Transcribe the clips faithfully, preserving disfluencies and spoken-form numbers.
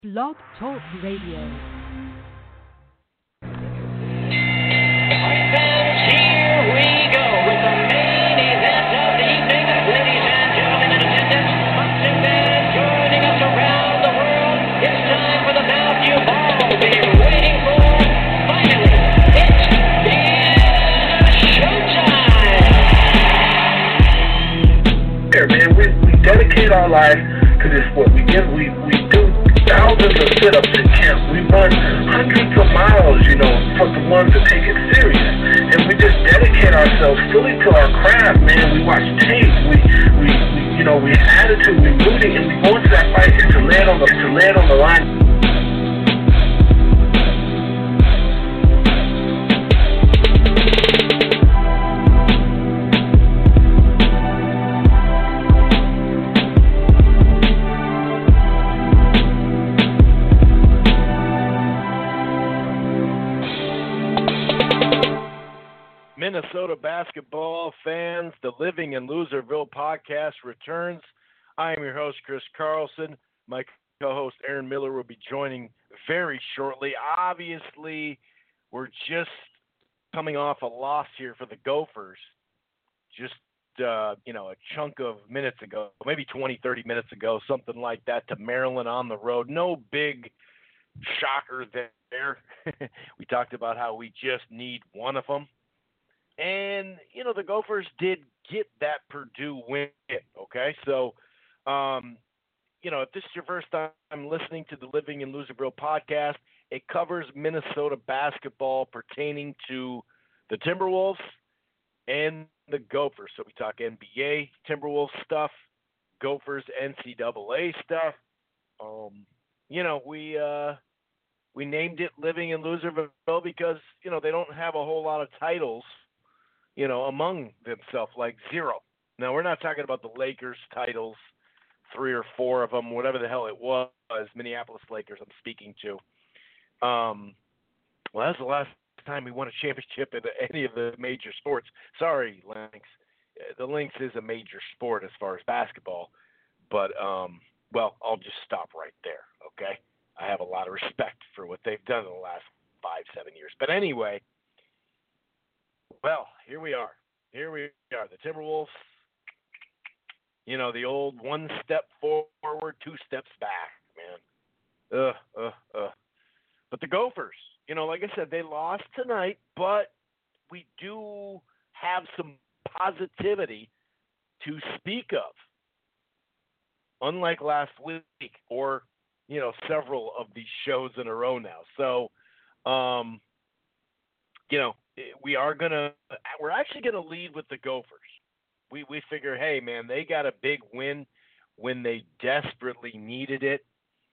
Blog Talk Radio. Man, we, we dedicate our life to this sport. We give, we, we do thousands of sit-ups in camp. We run hundreds of miles, you know, for the ones that take it serious. And we just dedicate ourselves fully to our craft, man. We watch tape. We, we, we you know, we have attitude. We rooting, and we go into that fight to lay it on the, to lay it on the line. Minnesota basketball fans, the Living in Loserville podcast returns. I am your host, Chris Carlson. My co-host, Aaron Miller, will be joining very shortly. Obviously, we're just coming off a loss here for the Gophers. Just, uh, you know, a chunk of minutes ago, maybe twenty, thirty minutes ago, something like that, to Maryland on the road. No big shocker there. We talked about how we just need one of them. And, you know, the Gophers did get that Purdue win, okay? So, um, you know, if this is your first time listening to the Living in Loserville podcast, it covers Minnesota basketball pertaining to the Timberwolves and the Gophers. So we talk N B A, Timberwolves stuff, Gophers, N C double A stuff. Um, you know, we uh, we named it Living in Loserville because, you know, they don't have a whole lot of titles, you know, among themselves, like zero. Now, we're not talking about the Lakers titles, three or four of them, whatever the hell it was, Minneapolis Lakers I'm speaking to. Um, well, that's the last time we won a championship in any of the major sports. Sorry, Lynx. The Lynx is a major sport as far as basketball. But, um, well, I'll just stop right there, okay? I have a lot of respect for what they've done in the last five, seven years. But anyway, well, here we are. Here we are. The Timberwolves, you know, the old one step forward, two steps back, man. Ugh, ugh, ugh. But the Gophers, you know, like I said, they lost tonight, but we do have some positivity to speak of, unlike last week or, you know, several of these shows in a row now. So, um, you know, we are going to – we're actually going to lead with the Gophers. We we figure, hey, man, they got a big win when they desperately needed it.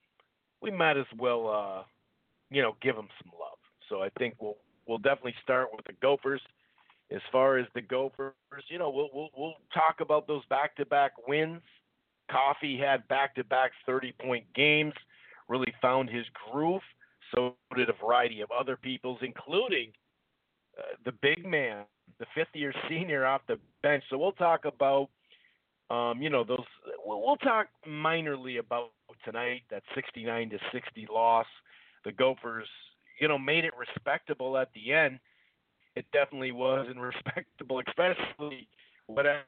We might as well, uh, you know, give them some love. So I think we'll we'll definitely start with the Gophers. As far as the Gophers, you know, we'll we'll, we'll talk about those back-to-back wins. Coffee had back-to-back thirty-point games, really found his groove. So did a variety of other people's, including – Uh, the big man, the fifth-year senior off the bench. So we'll talk about, um, you know, those. We'll, we'll talk minorly about tonight, that sixty-nine to sixty loss. The Gophers, you know, made it respectable at the end. It definitely was and respectable, especially whatever.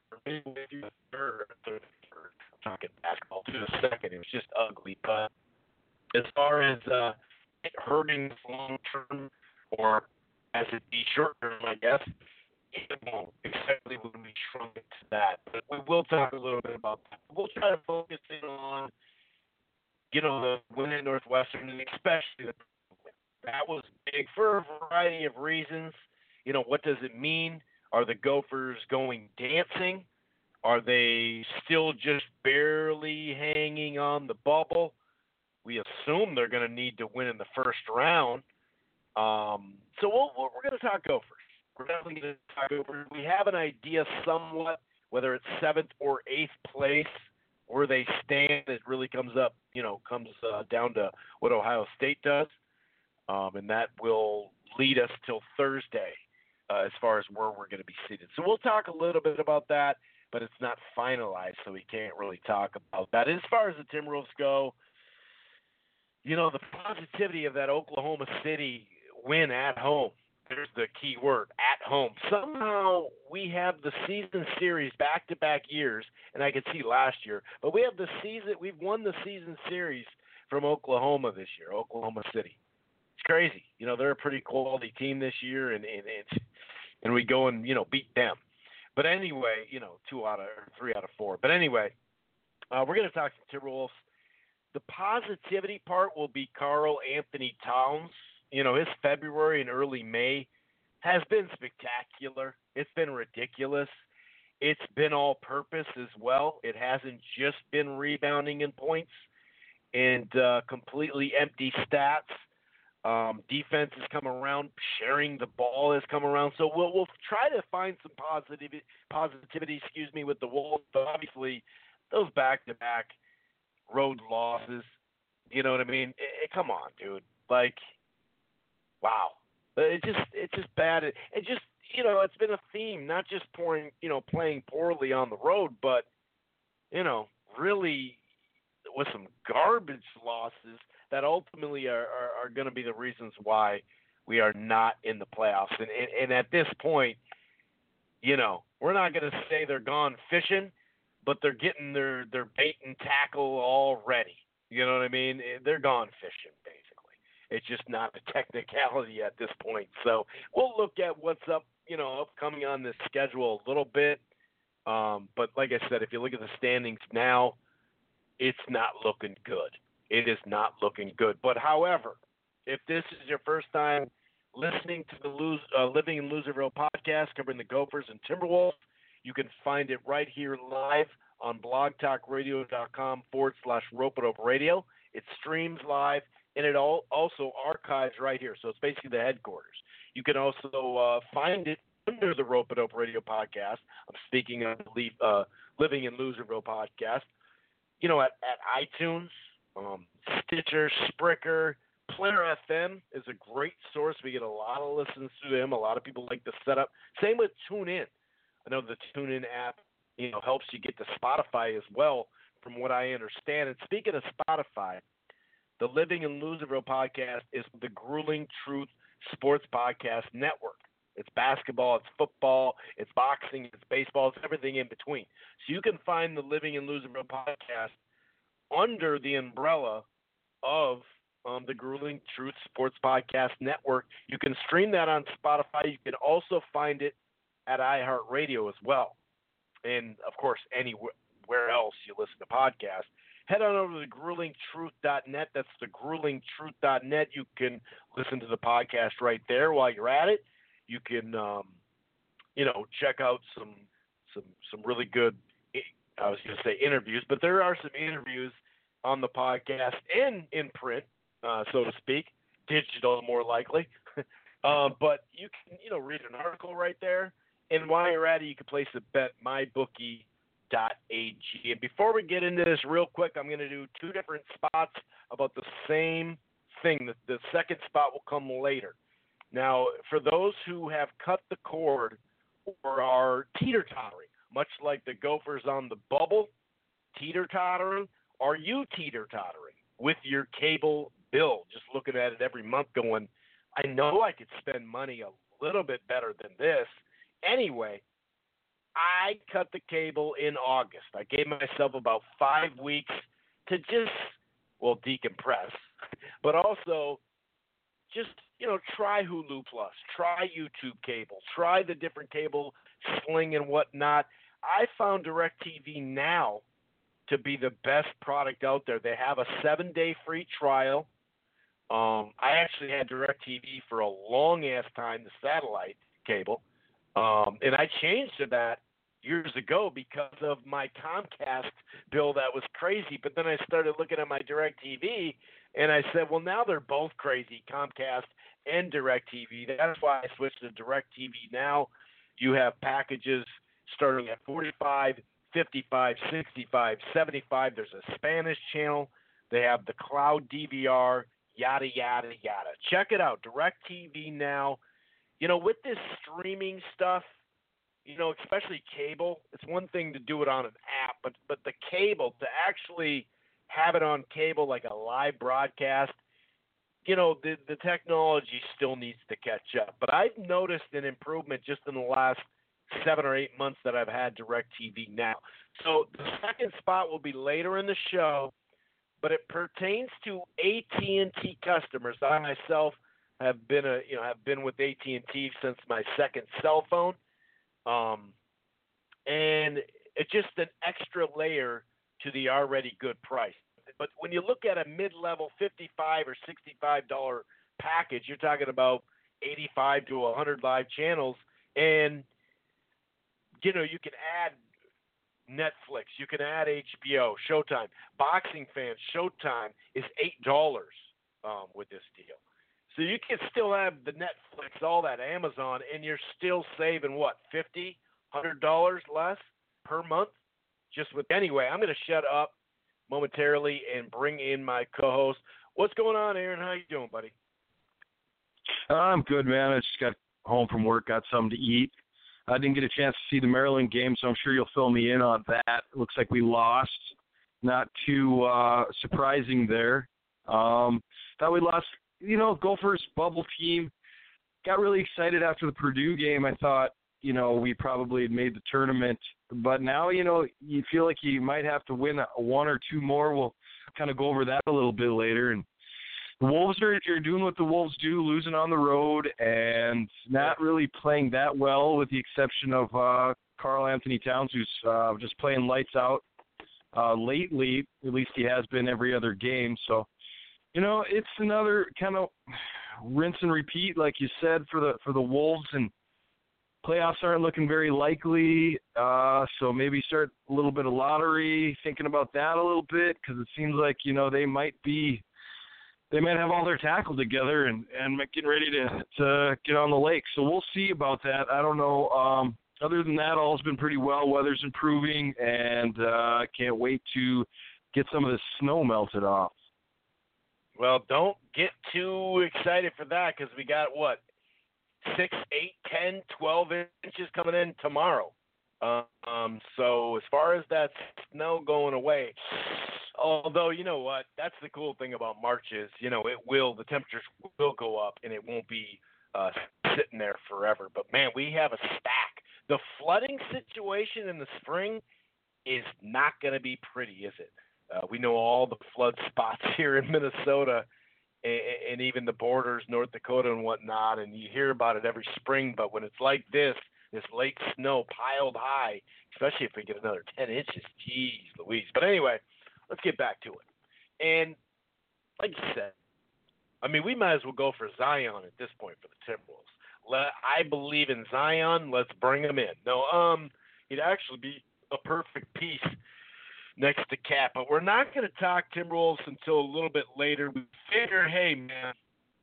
Third, third, third, I'm talking basketball to a second. It was just ugly. But as far as uh, it hurting long term, or as it be short term, I guess, it won't, especially when we shrunk it to that. But we will talk a little bit about that. We'll try to focus in on, you know, the win at Northwestern, and especially the that was big for a variety of reasons. You know, what does it mean? Are the Gophers going dancing? Are they still just barely hanging on the bubble? We assume they're going to need to win in the first round. Um, so we'll, we're going to talk Gophers. We're definitely going to talk Gophers. We have an idea somewhat, whether it's seventh or eighth place, where they stand. It really comes up, you know, comes uh, down to what Ohio State does, um, and that will lead us till Thursday uh, as far as where we're going to be seated. So we'll talk a little bit about that, but it's not finalized, so we can't really talk about that. As far as the Timberwolves go, you know, the positivity of that Oklahoma City win at home. There's the key word, at home. Somehow we have the season series back-to-back years, and I could see last year, but we have the season. We've won the season series from Oklahoma this year, Oklahoma City. It's crazy. You know, they're a pretty quality team this year, and and and, and we go and you know beat them. But anyway, you know, two out of or three out of four. But anyway, uh, we're going to talk to Timberwolves. The positivity part will be Karl Anthony Towns. You know, his February and early May has been spectacular. It's been ridiculous. It's been all purpose as well. It hasn't just been rebounding in points and uh, completely empty stats. Um, defense has come around. Sharing the ball has come around. So we'll we'll try to find some positivity, positivity, excuse me, with the Wolves. But obviously, those back-to-back road losses, you know what I mean? It, it, come on, dude. Like, wow. It just it's just bad. It, it just you know it's been a theme, not just pouring you know playing poorly on the road, but you know really with some garbage losses that ultimately are, are, are going to be the reasons why we are not in the playoffs. And, and, and at this point, you know, we're not going to say they're gone fishing, but they're getting their, their bait and tackle all ready. You know what I mean? They're gone fishing, basically. It's just not a technicality at this point. So we'll look at what's up, you know, upcoming on this schedule a little bit. Um, but like I said, if you look at the standings now, it's not looking good. It is not looking good. But however, if this is your first time listening to the Lose, uh, Living in Loserville podcast covering the Gophers and Timberwolves, you can find it right here live on blogtalkradio.com forward slash Rope-A-Dope Radio. It streams live, and it all also archives right here. So it's basically the headquarters. You can also uh, find it under the Rope-A-Dope Radio podcast. I'm speaking of the uh, Living in Loserville podcast. You know, at, at iTunes, um, Stitcher, Spreaker, Player F M is a great source. We get a lot of listens through them. A lot of people like the setup. Same with TuneIn. I know the TuneIn app, you know, helps you get to Spotify as well, from what I understand. And speaking of Spotify, the Living in Loserville podcast is the Grueling Truth Sports Podcast Network. It's basketball, it's football, it's boxing, it's baseball, it's everything in between. So you can find the Living in Loserville podcast under the umbrella of um, the Grueling Truth Sports Podcast Network. You can stream that on Spotify. You can also find it at iHeartRadio as well. And, of course, anywhere else you listen to podcasts. Head on over to the grueling truth dot net. That's the grueling truth dot net. You can listen to the podcast right there while you're at it. You can, um, you know, check out some some some really good, I was going to say interviews, but there are some interviews on the podcast and in print, uh, so to speak, digital more likely. uh, but you can, you know, read an article right there. And while you're at it, you can place a bet, my bookie dot a g. And before we get into this real quick, I'm going to do two different spots about the same thing. The, the second spot will come later. Now, for those who have cut the cord or are teeter-tottering, much like the Gophers on the bubble, teeter-tottering, are you teeter-tottering with your cable bill? Just looking at it every month going, I know I could spend money a little bit better than this. Anyway, I cut the cable in August. I gave myself about five weeks to just, well, decompress, but also just, you know, try Hulu Plus, try YouTube cable, try the different cable, Sling and whatnot. I found DirecTV Now to be the best product out there. They have a seven-day free trial. Um, I actually had DirecTV for a long-ass time, the satellite cable, um, and I changed to that years ago because of my Comcast bill that was crazy. But then I started looking at my DirecTV, and I said, well, now they're both crazy, Comcast and DirecTV. That's why I switched to DirecTV Now. You have packages starting at forty-five dollars, fifty-five dollars, sixty-five dollars, seventy-five dollars. There's a Spanish channel. They have the cloud D V R, yada, yada, yada. Check it out, DirecTV Now. You know, with this streaming stuff, you know, especially cable, it's one thing to do it on an app, but but the cable, to actually have it on cable like a live broadcast, you know, the the technology still needs to catch up. But I've noticed an improvement just in the last seven or eight months that I've had DirecTV now. So the second spot will be later in the show, but it pertains to A T and T customers. I myself have been a you know have been with A T and T since my second cell phone, um, and it's just an extra layer to the already good price. But when you look at a mid-level fifty-five or sixty-five dollar package, you're talking about eighty-five to one hundred live channels, and you know you can add Netflix, you can add H B O, Showtime. Boxing fans, Showtime is eight dollars um, with this deal. So you can still have the Netflix, all that Amazon, and you're still saving, what, fifty dollars, one hundred dollars less per month? Just with Anyway, I'm going to shut up momentarily and bring in my co-host. What's going on, Aaron? How you doing, buddy? I'm good, man. I just got home from work, got something to eat. I didn't get a chance to see the Maryland game, so I'm sure you'll fill me in on that. It looks like we lost. Not too uh, surprising there. Um, thought we lost, you know, Gophers bubble team. Got really excited after the Purdue game. I thought, you know, we probably had made the tournament. But now, you know, you feel like you might have to win a, one or two more. We'll kind of go over that a little bit later. And the Wolves are you're doing what the Wolves do, losing on the road and not really playing that well, with the exception of uh, Karl Anthony Towns, who's uh, just playing lights out uh, lately. At least he has been every other game. So, you know, it's another kind of rinse and repeat, like you said, for the for the Wolves. And playoffs aren't looking very likely, uh, so maybe start a little bit of lottery, thinking about that a little bit, because it seems like, you know, they might be – they might have all their tackle together and, and getting ready to, to get on the lake. So we'll see about that. I don't know. Um, other than that, all's been pretty well. Weather's improving, and I uh, can't wait to get some of this snow melted off. Well, don't get too excited for that, because we got, what, six, eight, ten, twelve inches coming in tomorrow. Uh, um, so as far as that snow going away, although, you know what, that's the cool thing about March is, you know, it will, the temperatures will go up and it won't be uh, sitting there forever. But, man, we have a stack. The flooding situation in the spring is not going to be pretty, is it? Uh, we know all the flood spots here in Minnesota and, and even the borders, North Dakota and whatnot, and you hear about it every spring. But when it's like this, this late snow piled high, especially if we get another ten inches, geez Louise. But anyway, let's get back to it. And like you said, I mean, we might as well go for Zion at this point for the Timberwolves. Let, I believe in Zion. Let's bring him in. No, um, he'd actually be a perfect piece next to Cat. But we're not going to talk Timberwolves until a little bit later. We figure, hey, man,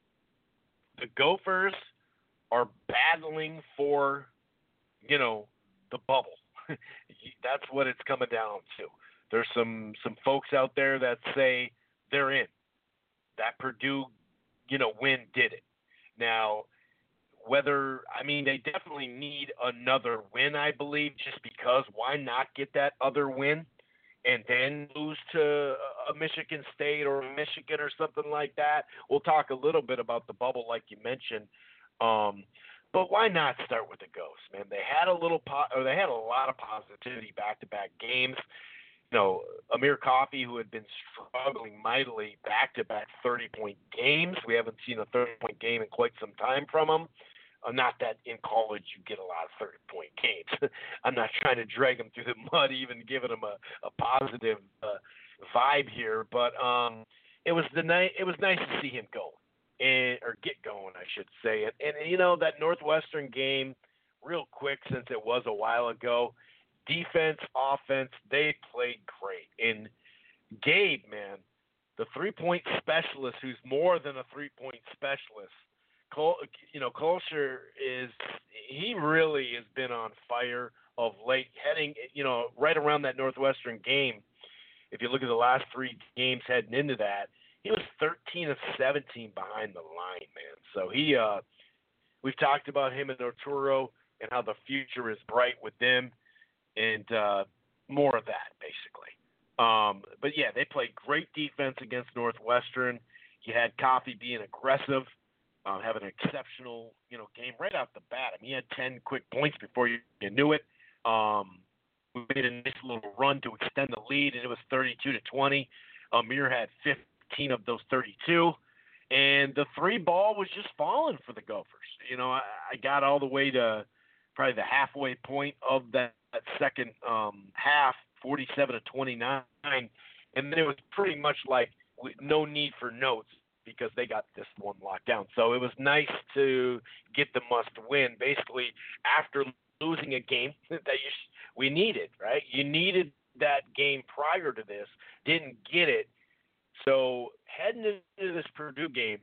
the Gophers are battling for, you know, the bubble. That's what it's coming down to. There's some, some folks out there that say they're in. That Purdue, you know, win did it. Now, whether, I mean, they definitely need another win, I believe, just because why not get that other win and then lose to a Michigan State or a Michigan or something like that? We'll talk a little bit about the bubble like you mentioned. Um, But why not start with the Ghosts, man? They had a little, po- or they had a lot of positivity back-to-back games. You know, Amir Coffey, who had been struggling mightily back-to-back thirty-point games. We haven't seen a thirty-point game in quite some time from him. Uh, not that in college you get a lot of thirty-point games. I'm not trying to drag him through the mud, even giving him a, a positive uh, vibe here. But um, it was the night. It was nice to see him go. And, or get going, I should say. And, and, you know, that Northwestern game, real quick, since it was a while ago, defense, offense, they played great. And Gabe, man, the three-point specialist who's more than a three-point specialist, Col- you know, Kolscher is – he really has been on fire of late, heading, you know, right around that Northwestern game. If you look at the last three games heading into that, he was thirteen of seventeen behind the line, man. So he, uh, we've talked about him and Arturo and how the future is bright with them, and uh, more of that, basically. Um, but, yeah, they played great defense against Northwestern. you had Coffee being aggressive, um, having an exceptional, you know, game right off the bat. I mean, he had ten quick points before you, you knew it. Um, we made a nice little run to extend the lead, and it was thirty-two to twenty. Amir had fifteen of those thirty-two, and the three ball was just falling for the Gophers. You know, I, I got all the way to probably the halfway point of that, that second um, half, forty-seven to twenty-nine, and then it was pretty much like no need for notes because they got this one locked down. So it was nice to get the must win, basically after losing a game that you sh- we needed, right? You needed that game prior to this, didn't get it. So heading into this Purdue game,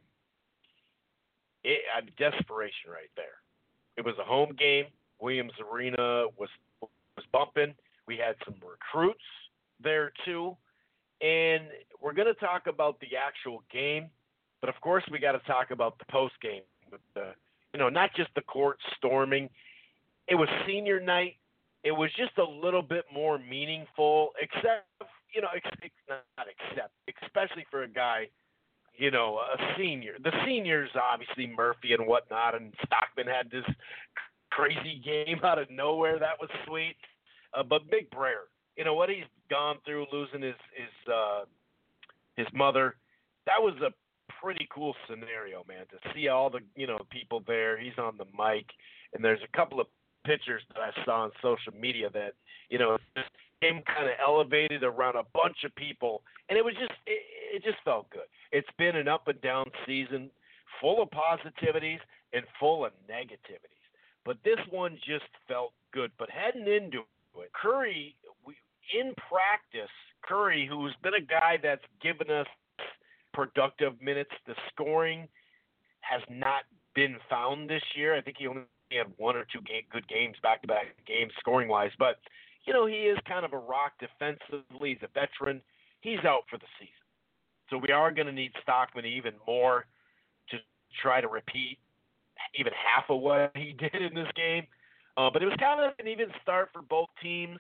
it, uh, desperation right there. It was a home game. Williams Arena was was bumping. We had some recruits there too, and we're going to talk about the actual game, but of course we got to talk about the post game with the, you know, not just the court storming. It was senior night. It was just a little bit more meaningful, except, you know, ex- not except, especially for a guy, you know, a senior. The seniors, obviously, Murphy and whatnot, and Stockman had this crazy game out of nowhere. That was sweet. Uh, but Big Brer, you know, what he's gone through, losing his his, uh, his mother, that was a pretty cool scenario, man, to see all the, you know, people there. He's on the mic, and there's a couple of pictures that I saw on social media that, you know, this game kind of elevated around a bunch of people, and it was just, it, it just felt good. It's been an up and down season, full of positivities and full of negativities, but this one just felt good. But heading into it, Curry, we, in practice, Curry, who's been a guy that's given us productive minutes, the scoring has not been found this year. I think he only had one or two game, good games, back-to-back games scoring-wise. But, you know, he is kind of a rock defensively. He's a veteran. He's out for the season. So we are going to need Stockman even more to try to repeat even half of what he did in this game. Uh, but it was kind of an even start for both teams.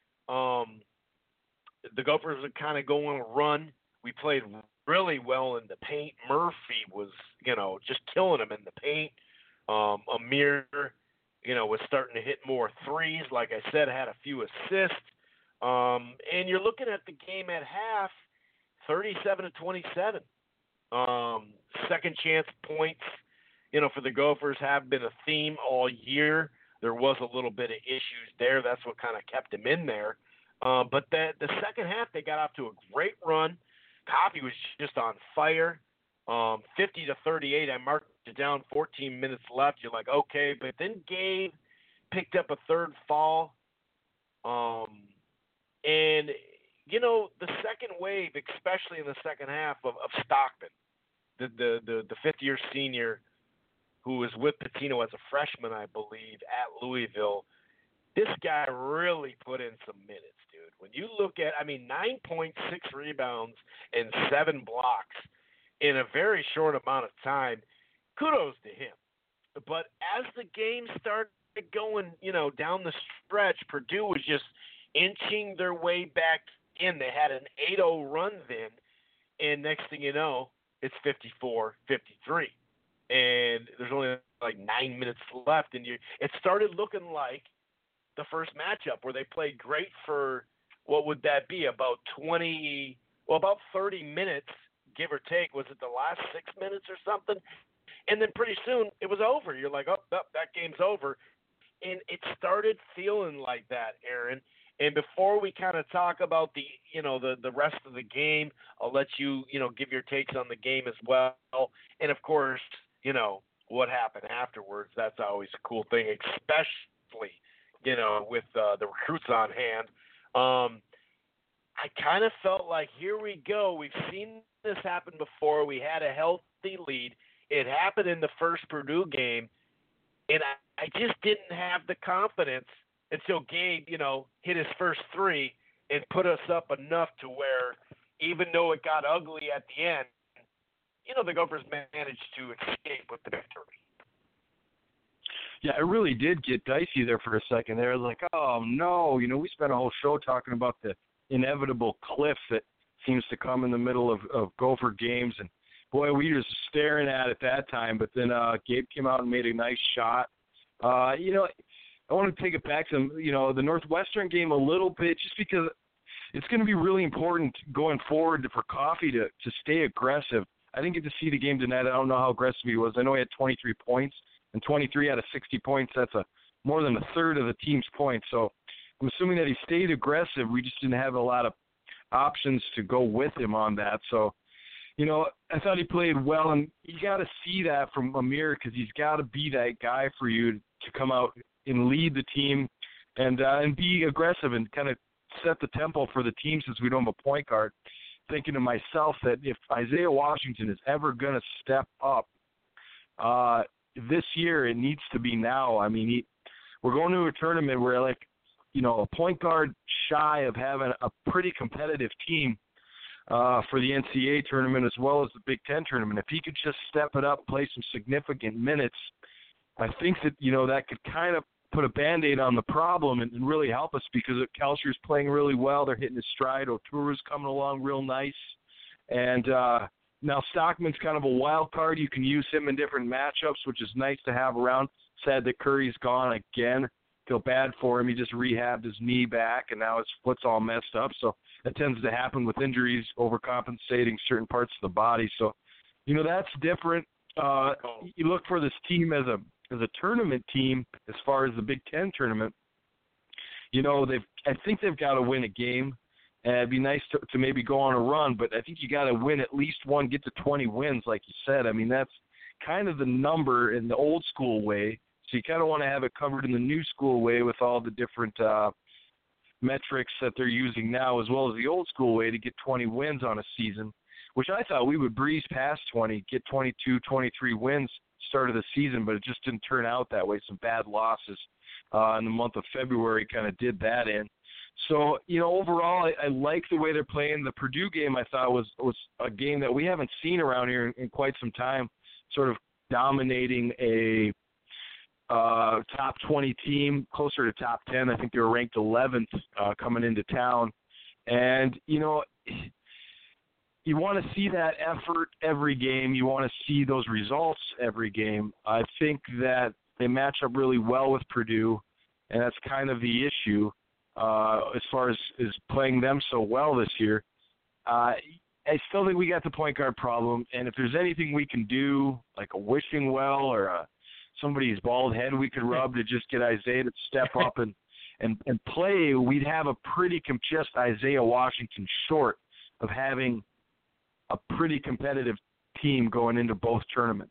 Um, the Gophers are kind of going on a run. We played really well in the paint. Murphy was, you know, just killing him in the paint. Um, Amir, you know, was starting to hit more threes. Like I said, had a few assists. Um, and you're looking at the game at half, thirty-seven to twenty-seven. Um, second chance points, you know, for the Gophers have been a theme all year. There was a little bit of issues there. That's what kind of kept them in there. Uh, but the, the second half, they got off to a great run. Coffee was just on fire. Um, fifty to thirty-eight, I marked it down, fourteen minutes left. You're like, okay. But then Gabe picked up a third fall. Um, and, you know, the second wave, especially in the second half of, of Stockman, the, the, the, the fifth-year senior who was with Pitino as a freshman, I believe, at Louisville, this guy really put in some minutes, dude. When you look at, I mean, nine point six rebounds and seven blocks in a very short amount of time, kudos to him. But as the game started going, you know, down the stretch, Purdue was just inching their way back in. They had an eight oh run then, and next thing you know, it's fifty-four fifty-three. And there's only like nine minutes left, and you it started looking like the first matchup where they played great for, what would that be, about twenty, well, about thirty minutes, give or take. Was it the last six minutes or something? And then pretty soon it was over. You're like, oh, oh that game's over. And it started feeling like that, Aaron. And before we kind of talk about the, you know, the, the rest of the game, I'll let you, you know, give your takes on the game as well. And, of course, you know, what happened afterwards. That's always a cool thing, especially, you know, with uh, the recruits on hand. Um, I kind of felt like, here we go. We've seen this happen before. We had a healthy lead. It happened in the first Purdue game, and I, I just didn't have the confidence until Gabe, you know, hit his first three and put us up enough to where, even though it got ugly at the end, you know, the Gophers managed to escape with the victory. Yeah, it really did get dicey there for a second. They were like, oh, no. You know, we spent a whole show talking about the inevitable cliff that seems to come in the middle of, of Gopher games. And boy, we were just staring at it that time. But then uh, Gabe came out and made a nice shot. Uh, you know, I want to take it back to, you know, the Northwestern game a little bit, just because it's going to be really important going forward for Coffey to, to stay aggressive. I didn't get to see the game tonight. I don't know how aggressive he was. I know he had twenty-three points, and twenty-three out of sixty points, that's a more than a third of the team's points. So I'm assuming that he stayed aggressive. We just didn't have a lot of options to go with him on that. So, you know, I thought he played well, and you got to see that from Amir, because he's got to be that guy for you to come out and lead the team and uh, and be aggressive and kind of set the tempo for the team, since we don't have a point guard. Thinking to myself that if Isaiah Washington is ever going to step up uh, this year, it needs to be now. I mean, he, we're going to a tournament where, like, you know, a point guard shy of having a pretty competitive team uh, for the N C double A tournament as well as the Big Ten tournament. If he could just step it up, play some significant minutes, I think that, you know, that could kind of put a Band-Aid on the problem and, and really help us, because Kalsher's playing really well. They're hitting his stride. Otura's coming along real nice. And uh, now Stockman's kind of a wild card. You can use him in different matchups, which is nice to have around. Sad that Curry's gone again. Feel bad for him. He just rehabbed his knee back, and now his foot's all messed up. So that tends to happen with injuries, overcompensating certain parts of the body. So, you know, that's different. Uh, you look for this team as a as a tournament team, as far as the Big Ten tournament. You know, they've I think they've got to win a game. And it'd be nice to, to maybe go on a run, but I think you got to win at least one, get to twenty wins, like you said. I mean, that's kind of the number in the old school way. So you kind of want to have it covered in the new school way with all the different uh, metrics that they're using now, as well as the old school way to get twenty wins on a season, which I thought we would breeze past twenty, get twenty-two, twenty-three wins start of the season, but it just didn't turn out that way. Some bad losses uh, in the month of February kind of did that in. So, you know, overall, I, I like the way they're playing. The Purdue game, I thought, was was a game that we haven't seen around here in, in quite some time, sort of dominating a uh, top twenty team, closer to top ten. I think they were ranked eleventh uh, coming into town. And, you know, you want to see that effort every game. You want to see those results every game. I think that they match up really well with Purdue, and that's kind of the issue uh, as far as, as playing them so well this year. Uh, I still think we got the point guard problem, and if there's anything we can do, like a wishing well or a, somebody's bald head we could rub to just get Isaiah to step up and, and, and play, we'd have a pretty com- just Isaiah Washington short of having a pretty competitive team going into both tournaments.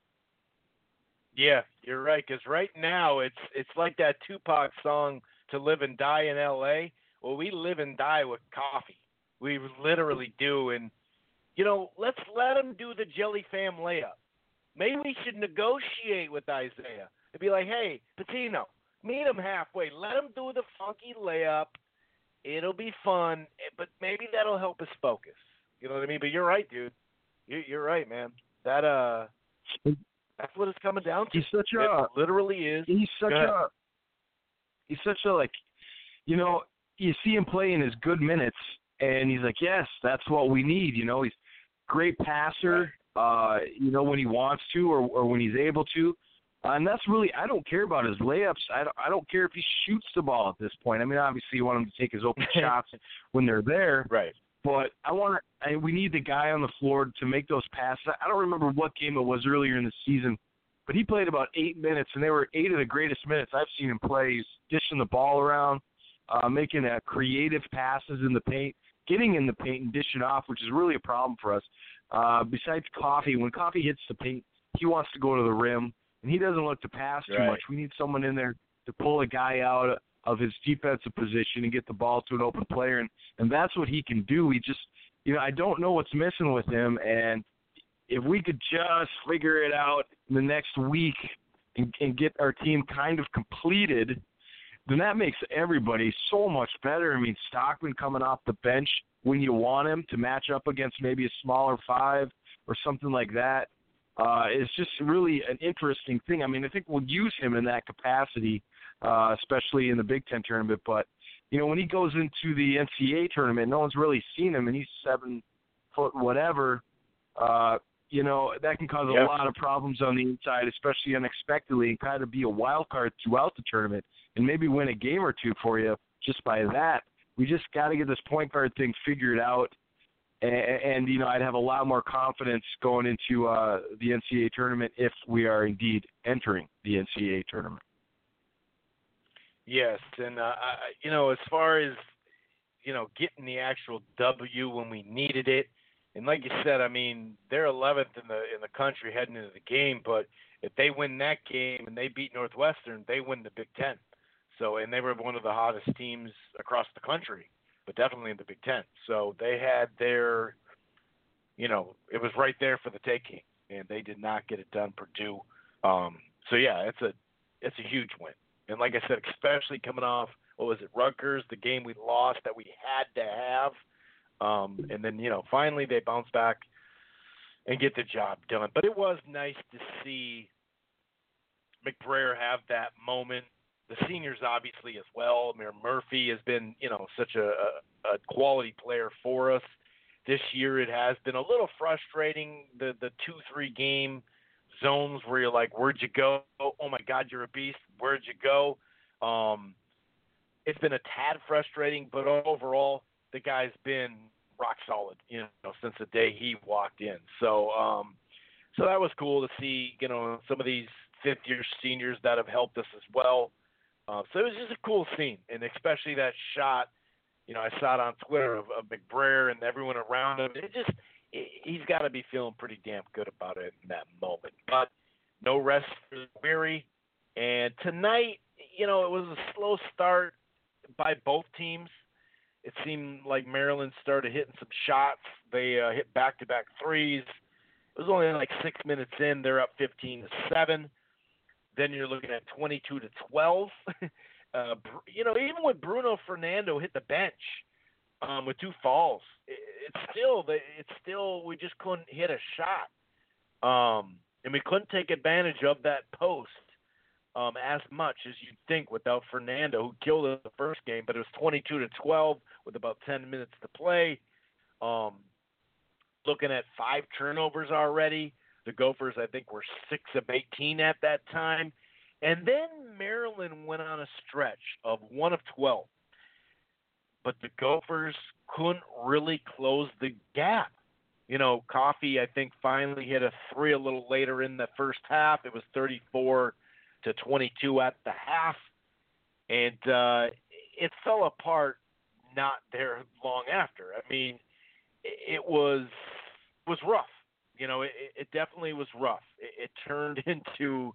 Yeah, you're right. Because right now it's it's like that Tupac song, "To Live and Die in L A" Well, we live and die with Coffey. We literally do. And you know, let's let him do the Jelly Fam layup. Maybe we should negotiate with Isaiah and be like, "Hey, Patino, meet him halfway. Let him do the funky layup. It'll be fun, but maybe that'll help us focus." You know what I mean? But you're right, dude. You, you're right, man. That uh, that's what it's coming down to. He's such a it literally is. He's such a. He's such a like, you know, you see him play in his good minutes, and he's like, yes, that's what we need. You know, he's a great passer. Uh, you know, when he wants to or or when he's able to, uh, and that's really I don't care about his layups. I don't I don't care if he shoots the ball at this point. I mean, obviously you want him to take his open shots when they're there, right? But I want to. We need the guy on the floor to make those passes. I don't remember what game it was earlier in the season, but he played about eight minutes, and they were eight of the greatest minutes I've seen him play. He's dishing the ball around, uh, making uh, creative passes in the paint, getting in the paint and dishing off, which is really a problem for us. Uh, besides Coffey, when Coffey hits the paint, he wants to go to the rim, and he doesn't look to pass too right. much. We need someone in there to pull a guy out of his defensive position and get the ball to an open player, and, and that's what he can do. He just, you know, I don't know what's missing with him, and if we could just figure it out in the next week and, and get our team kind of completed, then that makes everybody so much better. I mean, Stockman coming off the bench when you want him to match up against maybe a smaller five or something like that uh, is just really an interesting thing. I mean, I think we'll use him in that capacity, Uh, especially in the Big Ten tournament. But, you know, when he goes into the N C double A tournament, no one's really seen him, and he's seven foot whatever. Uh, you know, that can cause Yeah. a lot of problems on the inside, especially unexpectedly, and kind of be a wild card throughout the tournament and maybe win a game or two for you just by that. We just got to get this point guard thing figured out. And, and, you know, I'd have a lot more confidence going into uh, the N C double A tournament if we are indeed entering the N C double A tournament. Yes, and, uh, I, you know, as far as, you know, getting the actual W when we needed it, and like you said, I mean, they're eleventh in the in the country heading into the game, but if they win that game and they beat Northwestern, they win the Big Ten. So, and they were one of the hottest teams across the country, but definitely in the Big Ten. So they had their, you know, it was right there for the taking, and they did not get it done. Purdue. Um, so yeah, it's a it's a huge win, and like I said, especially coming off what was it, Rutgers, the game we lost that we had to have. Um, and then, you know, finally they bounce back and get the job done. But it was nice to see McBrayer have that moment. The seniors, obviously, as well. Mayor Murphy has been, you know, such a, a, a quality player for us. This year it has been a little frustrating, the, the two, three game zones where you're like, where'd you go? Oh, my God, you're a beast. Where'd you go? Um, it's been a tad frustrating, but overall, the guy's been rock solid, you know, since the day he walked in. So, um, so that was cool to see, you know, some of these fifth-year seniors that have helped us as well. Uh, so it was just a cool scene, and especially that shot, you know, I saw it on Twitter of, of McBrayer and everyone around him. It just, it, he's got to be feeling pretty damn good about it in that moment. But no rest for the weary. And tonight, you know, it was a slow start by both teams. It seemed like Maryland started hitting some shots. They uh, hit back-to-back threes. It was only like six minutes in. They're up fifteen to seven. Then you're looking at twenty-two to twelve. uh, you know, even when Bruno Fernando hit the bench um, with two fouls, it, it's still it's still we just couldn't hit a shot, um, and we couldn't take advantage of that post um, as much as you'd think without Fernando, who killed it the first game. But it was twenty-two to twelve with about ten minutes to play. Um, looking at five turnovers already. The Gophers, I think, were six of eighteen at that time. And then Maryland went on a stretch of one of twelve. But the Gophers couldn't really close the gap. You know, Coffey, I think, finally hit a three a little later in the first half. It was thirty-four to twenty-two at the half. And uh, it fell apart not there long after. I mean, it was was rough. You know, it, it definitely was rough. It, it turned into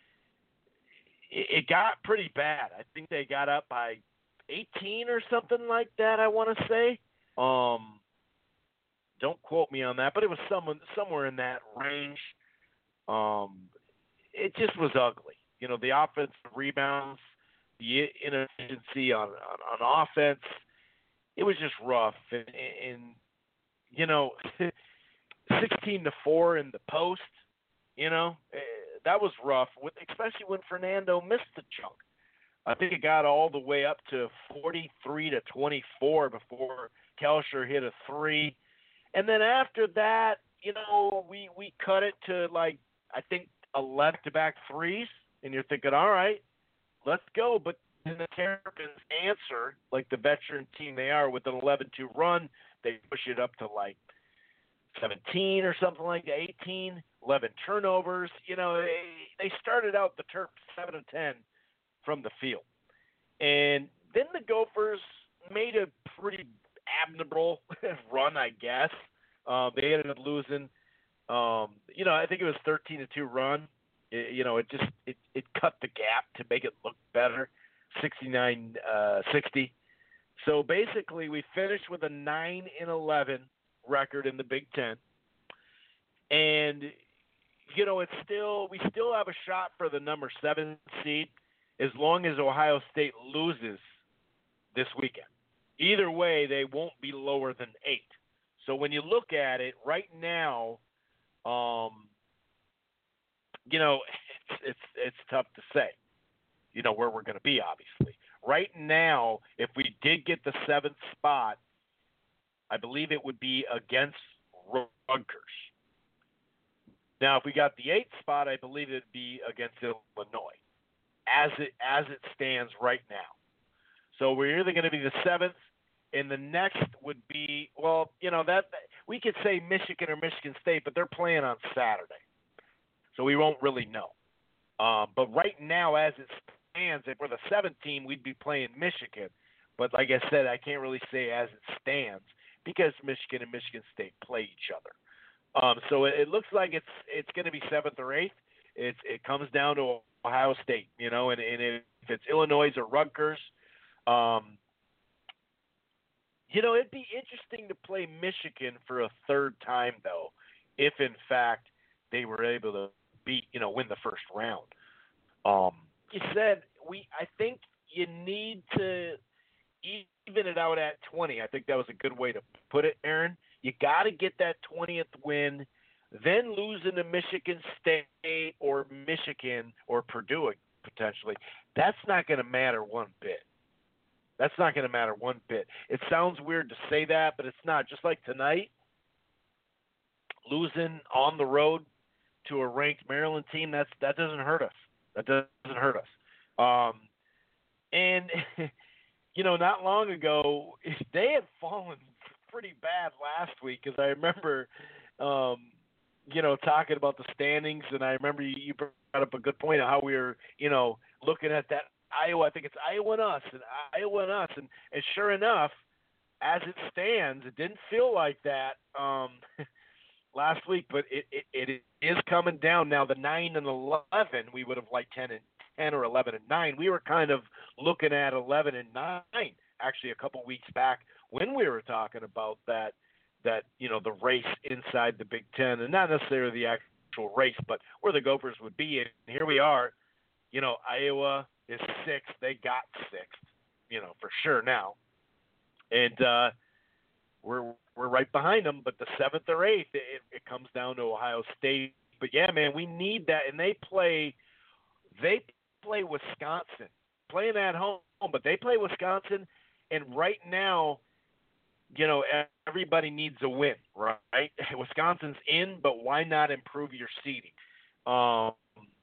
it, – it got pretty bad. I think they got up by eighteen or something like that, I want to say. Um, don't quote me on that, but it was someone, somewhere in that range. Um, it just was ugly. You know, the offensive rebounds, the inefficiency on, on, on offense, it was just rough. And, and you know – sixteen to four in the post, you know, that was rough, with, especially when Fernando missed the chunk. I think it got all the way up to forty-three to twenty-four before Kelscher hit a three. And then after that, you know, we, we cut it to like, I think eleven back threes. And you're thinking, all right, let's go. But then the Terrapins answer, like the veteran team they are, with an eleven two run. They push it up to like seventeen or something like that, eighteen, eleven turnovers. You know, they, they started out the Terps seven of ten from the field. And then the Gophers made a pretty admirable run, I guess. Uh, they ended up losing, um, you know, I think it was thirteen to two run. It, you know, it just it, it cut the gap to make it look better, sixty-nine sixty. So basically we finished with a nine and eleven record in the Big Ten, and you know it's still we still have a shot for the number seven seed as long as Ohio State loses this weekend. Either way, they won't be lower than eight. So when you look at it right now, um, you know it's it's it's tough to say, you know where we're going to be. Obviously, right now, if we did get the seventh spot, I believe it would be against Rutgers. Now, if we got the eighth spot, I believe it'd be against Illinois, as it as it stands right now. So we're either going to be the seventh, and the next would be, well, you know, that we could say Michigan or Michigan State, but they're playing on Saturday, so we won't really know. Um, but right now, as it stands, if we're the seventh team, we'd be playing Michigan. But like I said, I can't really say as it stands because Michigan and Michigan State play each other. Um, so it, it looks like it's it's going to be seventh or eighth. It's it comes down to Ohio State, you know, and, and if it's Illinois or Rutgers, um, you know, it'd be interesting to play Michigan for a third time though, if in fact they were able to beat, you know, win the first round. Um, you said we, I think you need to even it out at twenty. I think that was a good way to put it, Aaron. You got to get that twentieth win, then losing to Michigan State or Michigan or Purdue potentially. That's not going to matter one bit. That's not going to matter one bit. It sounds weird to say that, but it's not. Just like tonight, losing on the road to a ranked Maryland team, that's that doesn't hurt us. That doesn't hurt us. Um, and, you know, not long ago, they had fallen pretty bad last week because I remember, um, you know, talking about the standings, and I remember you, you brought up a good point of how we were, you know, looking at that Iowa. I think it's Iowa and us, and Iowa and us, and, and sure enough, as it stands, it didn't feel like that um, last week, but it, it, it is coming down now. The nine and eleven, we would have liked ten and ten or eleven and nine. We were kind of looking at eleven and nine actually a couple weeks back when we were talking about that, that, you know, the race inside the Big Ten, and not necessarily the actual race, but where the Gophers would be. And here we are, you know, Iowa is sixth. They got sixth, you know, for sure now. And uh, we're we're right behind them, but the seventh or eighth, it, it comes down to Ohio State. But, yeah, man, we need that. And they play they play Wisconsin, playing at home, but they play Wisconsin, and right now, you know, everybody needs a win, right? Wisconsin's in, but why not improve your seeding? Um,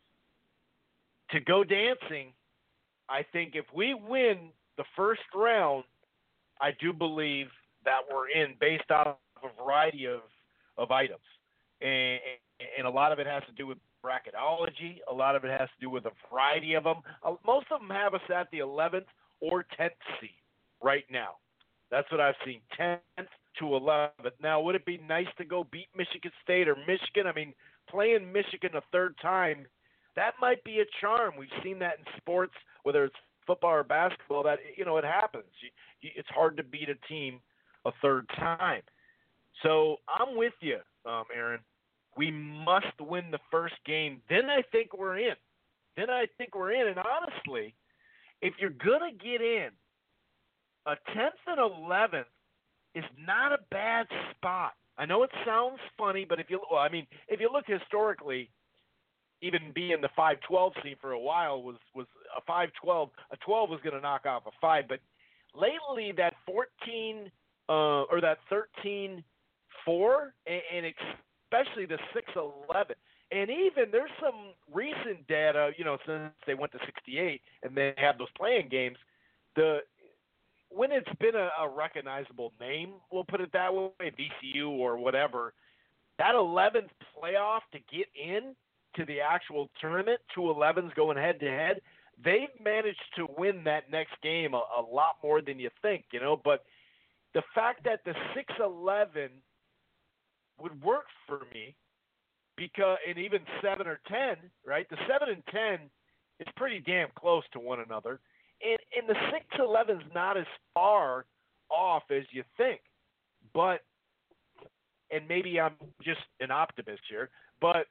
to go dancing, I think if we win the first round, I do believe that we're in based off a variety of, of items. And, and a lot of it has to do with bracketology. A lot of it has to do with a variety of them. Most of them have us at the eleventh or tenth seed right now. That's what I've seen, tenth to eleventh. Now, would it be nice to go beat Michigan State or Michigan? I mean, playing Michigan a third time, that might be a charm. We've seen that in sports, whether it's football or basketball, that, you know, it happens. It's hard to beat a team a third time. So I'm with you, um, Aaron. We must win the first game. Then I think we're in. Then I think we're in. And honestly, if you're going to get in, a tenth and eleventh is not a bad spot. I know it sounds funny, but if you, well, I mean, if you look historically, even being the five twelve seed for a while was, was a five twelve. A twelve was going to knock off a five, but lately that fourteen uh, or that thirteen four, and, and especially the six eleven. And even there's some recent data, you know, since they went to sixty-eight and they have those playing games, the when it's been a, a recognizable name, we'll put it that way, V C U or whatever, that eleventh playoff to get in to the actual tournament, two elevens going head-to-head, they've managed to win that next game a, a lot more than you think, you know. But the fact that the six eleven would work for me, because, and even seven or ten, right? The seven and ten is pretty damn close to one another. And, and the six eleven is not as far off as you think. But, and maybe I'm just an optimist here, but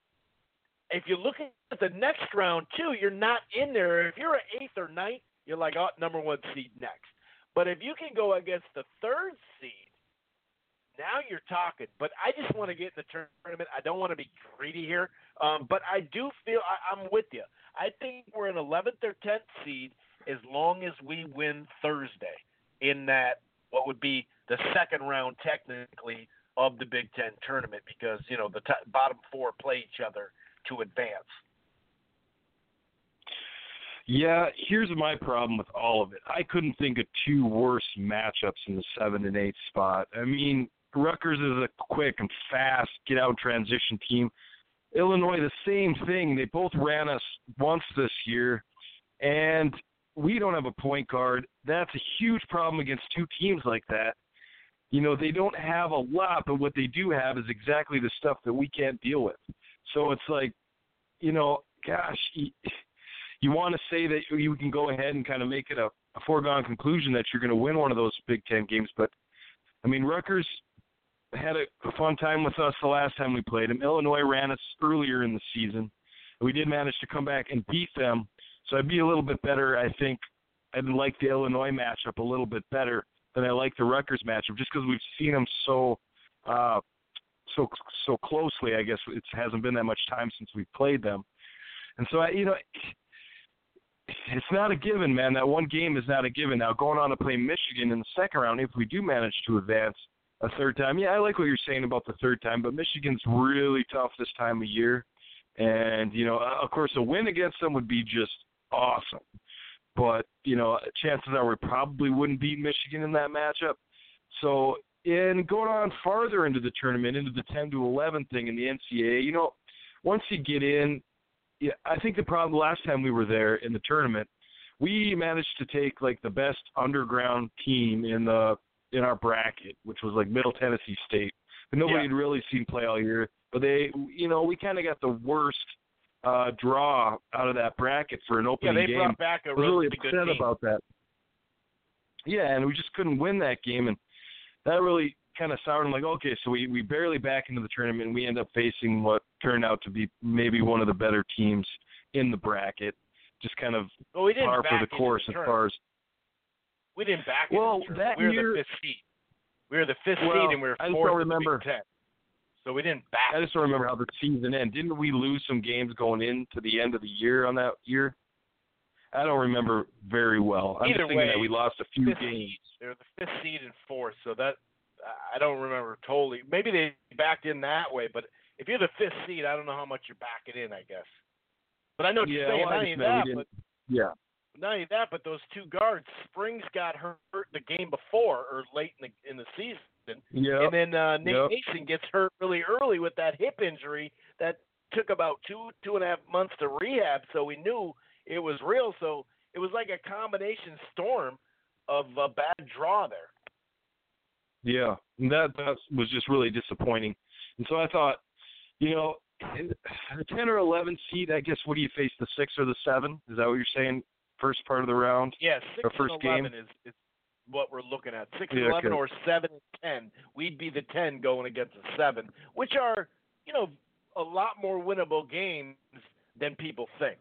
if you look at the next round, too, you're not in there. If you're an eighth or ninth, you're like, oh, number one seed next. But if you can go against the third seed, now you're talking. But I just want to get in the tournament. I don't want to be greedy here. Um, but I do feel I, I'm with you. I think we're an eleventh or tenth seed as long as we win Thursday in that what would be the second round technically of the Big Ten tournament because, you know, the t- bottom four play each other to advance. Yeah, here's my problem with all of it. I couldn't think of two worse matchups in the seven and eight spot. I mean, Rutgers is a quick and fast get-out transition team. Illinois, the same thing. They both ran us once this year, and we don't have a point guard. That's a huge problem against two teams like that. You know, they don't have a lot, but what they do have is exactly the stuff that we can't deal with. So it's like, you know, gosh, you, you want to say that you can go ahead and kind of make it a, a foregone conclusion that you're going to win one of those Big Ten games. But, I mean, Rutgers had a fun time with us the last time we played them. Illinois ran us earlier in the season. We did manage to come back and beat them. So I'd be a little bit better, I think. I'd like the Illinois matchup a little bit better than I like the Rutgers matchup, just because we've seen them so uh, so so closely. I guess it hasn't been that much time since we've played them. And so, I, you know, it's not a given, man. That one game is not a given. Now, going on to play Michigan in the second round, if we do manage to advance a third time, yeah, I like what you're saying about the third time, but Michigan's really tough this time of year. And, you know, of course, a win against them would be just awesome. But, you know, chances are we probably wouldn't beat Michigan in that matchup. So, and going on farther into the tournament, into the ten to eleven thing in the N C double A, you know, once you get in, yeah, I think the problem last time we were there in the tournament, we managed to take, like, the best underground team in the in our bracket, which was, like, Middle Tennessee State. But nobody yeah. had really seen play all year. But they, you know, we kind of got the worst uh, draw out of that bracket for an opening game. Yeah, they game. brought back a I was really really good upset team. about that. Yeah, and we just couldn't win that game, and that really kind of soured. I'm like, okay, so we, we barely back into the tournament, and we end up facing what turned out to be maybe one of the better teams in the bracket. Just kind of well, we didn't par for back the course the as far as. We didn't back well, into the that we were year, the fifth seed. We were the fifth well, seed, and we were I just fourth don't in the remember. Big Ten. So we didn't back. I just don't remember how the season ended. Didn't we lose some games going into the end of the year on that year? I don't remember very well. I'm Either just thinking way, that we lost a few fifth games. Seed. They were the fifth seed and fourth, so that I don't remember totally. Maybe they backed in that way, but if you're the fifth seed, I don't know how much you're backing in, I guess. But I know what yeah, you're saying. well, Not I only just meant that, we but didn't. Yeah. not only that, but those two guards, Springs got hurt the game before or late in the in the season. Yeah. And then uh, Nate yep. Mason gets hurt really early with that hip injury that took about two, two and a half months to rehab, so we knew it was real. So it was like a combination storm of a bad draw there. Yeah, and that, that was just really disappointing. And so I thought, you know, the ten or eleven seed, I guess, what do you face, the six or the seven? Is that what you're saying, first part of the round? Yeah, six or first and eleven game? is, is what we're looking at. Six yeah, and eleven okay. or seven and ten. We'd be the ten going against the seven, which are, you know, a lot more winnable games than people think.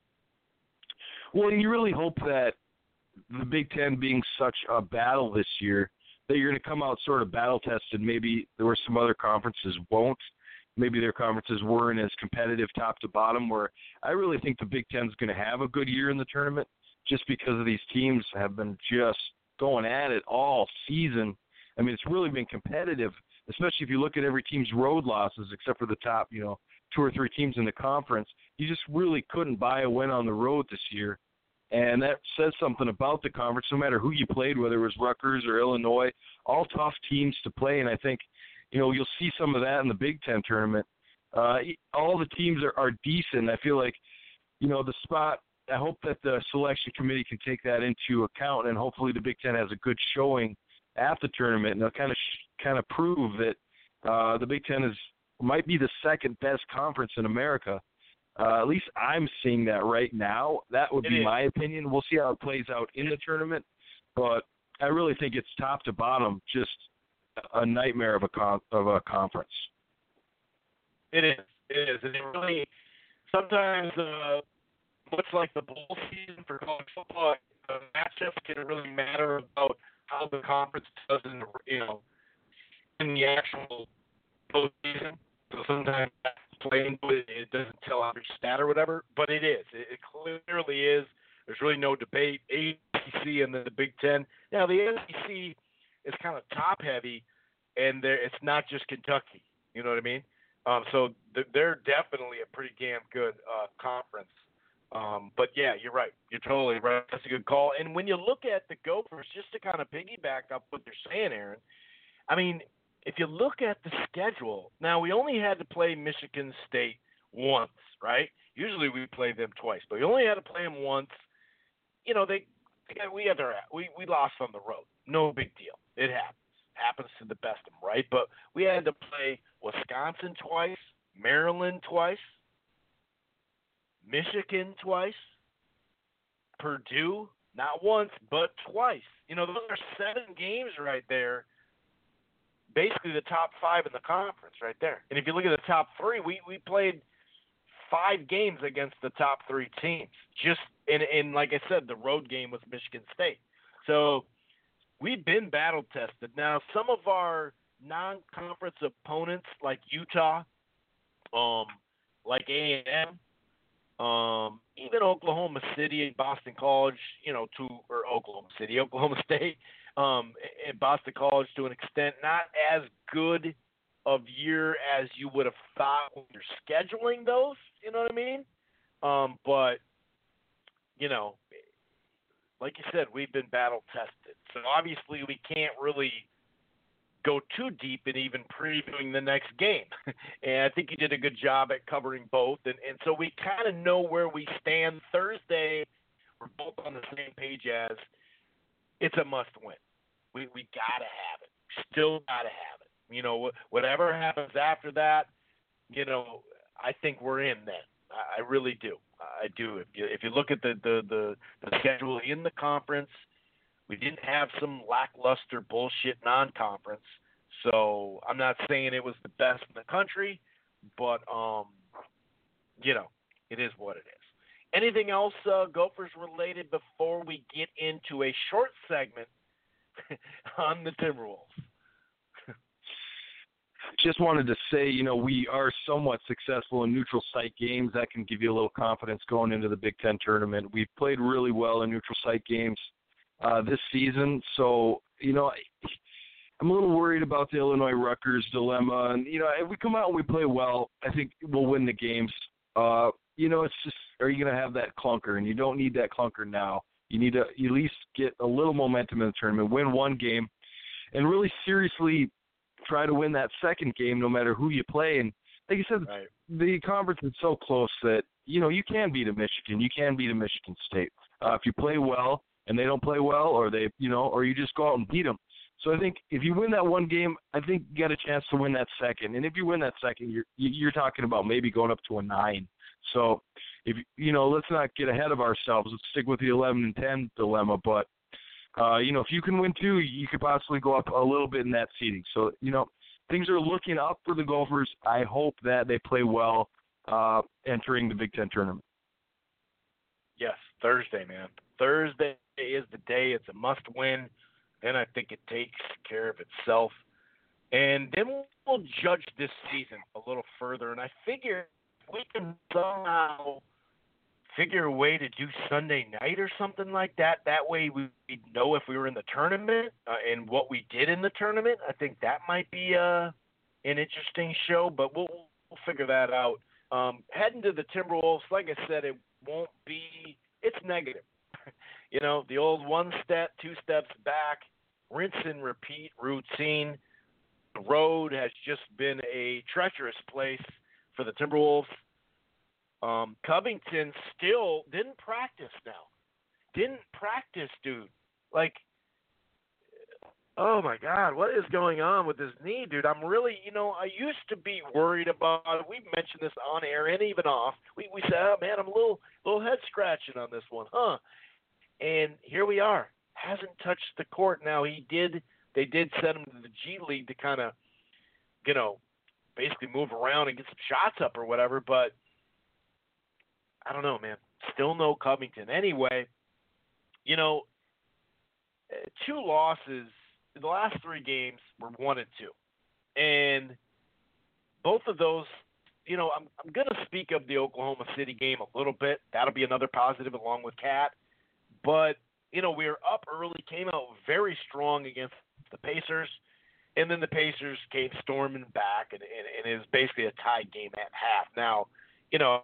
Well, you really hope that the Big Ten being such a battle this year, that you're going to come out sort of battle-tested. Maybe there were some other conferences won't. Maybe their conferences weren't as competitive top to bottom, where I really think the Big Ten's going to have a good year in the tournament just because of these teams have been just going at it all season. I mean, it's really been competitive, especially if you look at every team's road losses except for the top, you know, two or three teams in the conference. You just really couldn't buy a win on the road this year. And that says something about the conference, no matter who you played, whether it was Rutgers or Illinois, all tough teams to play. And I think, you know, you'll see some of that in the Big Ten tournament. Uh, all the teams are, are decent. I feel like, you know, the spot, I hope that the selection committee can take that into account, and hopefully the Big Ten has a good showing at the tournament, and they'll kind of sh- kind of prove that uh, the Big Ten is might be the second best conference in America. Uh, at least I'm seeing that right now. That would It be is. my opinion. We'll see how it plays out in the tournament, but I really think it's top to bottom just a nightmare of a con- of a conference. It is. It is. And it really, sometimes, uh, much like the bowl season for college football, uh, matchups can really matter about how the conference does in, the, you know, in the actual postseason. So sometimes that's playing, but it, it doesn't tell every stat or whatever, but it is. It, it clearly is. There's really no debate. A C C and the Big Ten. Now, the S E C is kind of top-heavy, and it's not just Kentucky. You know what I mean? Um, so th- they're definitely a pretty damn good uh, conference. Um, but yeah, you're right. You're totally right. That's a good call. And when you look at the Gophers, just to kind of piggyback up what you're saying, Aaron, I mean, if you look at the schedule, now we only had to play Michigan State once, right? Usually we play them twice, but we only had to play them once. You know, they we had their we we lost on the road. No big deal. It happens. Happens to the best of them, right? But we had to play Wisconsin twice, Maryland twice, Michigan twice, Purdue not once but twice. You know, those are seven games right there. Basically the top five in the conference right there. And if you look at the top three, we, we played five games against the top three teams. Just in, in, like I said, the road game was Michigan State. So we've been battle tested. Now, some of our non-conference opponents like Utah, um, like A and M, um, even Oklahoma City and Boston College, you know, to or Oklahoma City, Oklahoma State, um, and Boston College to an extent, not as good of year as you would have thought when you're scheduling those. You know what I mean? Um, but you know, like you said, we've been battle tested. So obviously we can't really go too deep in even previewing the next game. And I think you did a good job at covering both. And, and so we kind of know where we stand. Thursday, we're both on the same page as it's a must win. We we got to have it. Still got to have it. You know, whatever happens after that, you know, I think we're in then. I, I really do. I do. If you, if you look at the, the, the, the schedule in the conference, we didn't have some lackluster bullshit non-conference. So I'm not saying it was the best in the country, but, um, you know, it is what it is. Anything else uh, Gophers related before we get into a short segment on the Timberwolves? Just wanted to say, you know, we are somewhat successful in neutral site games. That can give you a little confidence going into the Big Ten tournament. We've played really well in neutral site games uh, this season. So, you know, I'm a little worried about the Illinois-Rutgers dilemma. And, you know, if we come out and we play well, I think we'll win the games. Uh, you know, it's just, are you going to have that clunker? And you don't need that clunker now. You need to at least get a little momentum in the tournament, win one game, and really seriously try to win that second game no matter who you play. And like you said, right. The conference is so close that, you know, you can beat a Michigan. You can beat a Michigan State. Uh, if you play well and they don't play well, or they, you know, or you just go out and beat them. So I think if you win that one game, I think you got a chance to win that second. And if you win that second, you're you're talking about maybe going up to a nine. So, if you know, let's not get ahead of ourselves. Let's stick with the eleven and ten dilemma. But Uh, you know, if you can win two, you could possibly go up a little bit in that seeding. So, you know, things are looking up for the Gophers. I hope that they play well uh, entering the Big Ten tournament. Yes, Thursday, man. Thursday is the day. It's a must-win. Then I think it takes care of itself. And then we'll judge this season a little further. And I figure we can somehow figure a way to do Sunday night or something like that. That way we'd know if we were in the tournament uh, and what we did in the tournament. I think that might be uh, an interesting show, but we'll, we'll figure that out. Um, heading to the Timberwolves, like I said, it won't be – it's negative. You know, the old one step, two steps back, rinse and repeat routine. The road has just been a treacherous place for the Timberwolves. Um, Covington still didn't practice now. Didn't practice, dude. Like, oh, my God, what is going on with his knee, dude? I'm really, you know, I used to be worried about it. We mentioned this on air and even off. We we said, oh, man, I'm a little, little head-scratching on this one, huh? And here we are. Hasn't touched the court. Now, he did, they did send him to the G League to kind of, you know, basically move around and get some shots up or whatever, but I don't know, man. Still no Covington. Anyway, you know, two losses. The last three games were one and two. And both of those, you know, I'm, I'm going to speak of the Oklahoma City game a little bit. That'll be another positive along with Cat. But, you know, we were up early, came out very strong against the Pacers. And then the Pacers came storming back, and, and, and it was basically a tied game at half. Now, you know,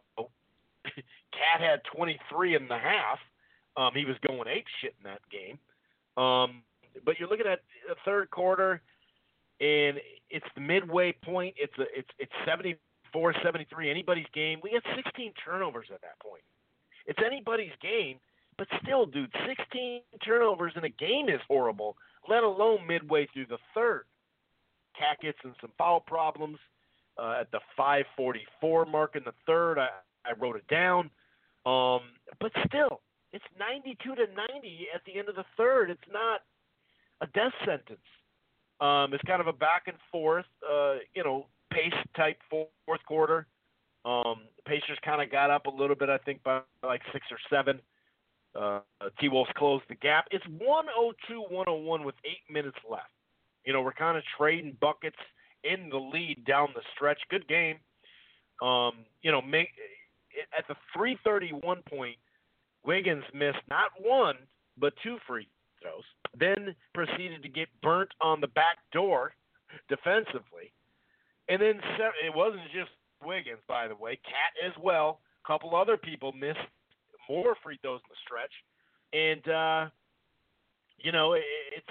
Cat had twenty-three in the half. Um, he was going ape shit in that game. Um, but you're looking at the third quarter, and it's the midway point. It's a, it's it's seventy-four seventy-three, anybody's game. We had sixteen turnovers at that point. It's anybody's game, but still, dude, sixteen turnovers in a game is horrible, let alone midway through the third. Cat gets in some foul problems uh, at the five forty-four mark in the third. I, I wrote it down. Um, but still, it's ninety-two to ninety at the end of the third. It's not a death sentence. Um, it's kind of a back and forth, uh, you know, pace type fourth quarter. Um, the Pacers kind of got up a little bit, I think, by like six or seven. Uh, T-Wolves closed the gap. It's one oh two one oh one with eight minutes left. You know, we're kind of trading buckets in the lead down the stretch. Good game. Um, you know, make, at the three thirty-one point, Wiggins missed not one, but two free throws. Then proceeded to get burnt on the back door defensively. And then it wasn't just Wiggins, by the way. Cat as well. A couple other people missed more free throws in the stretch. And, uh, you know, it, it's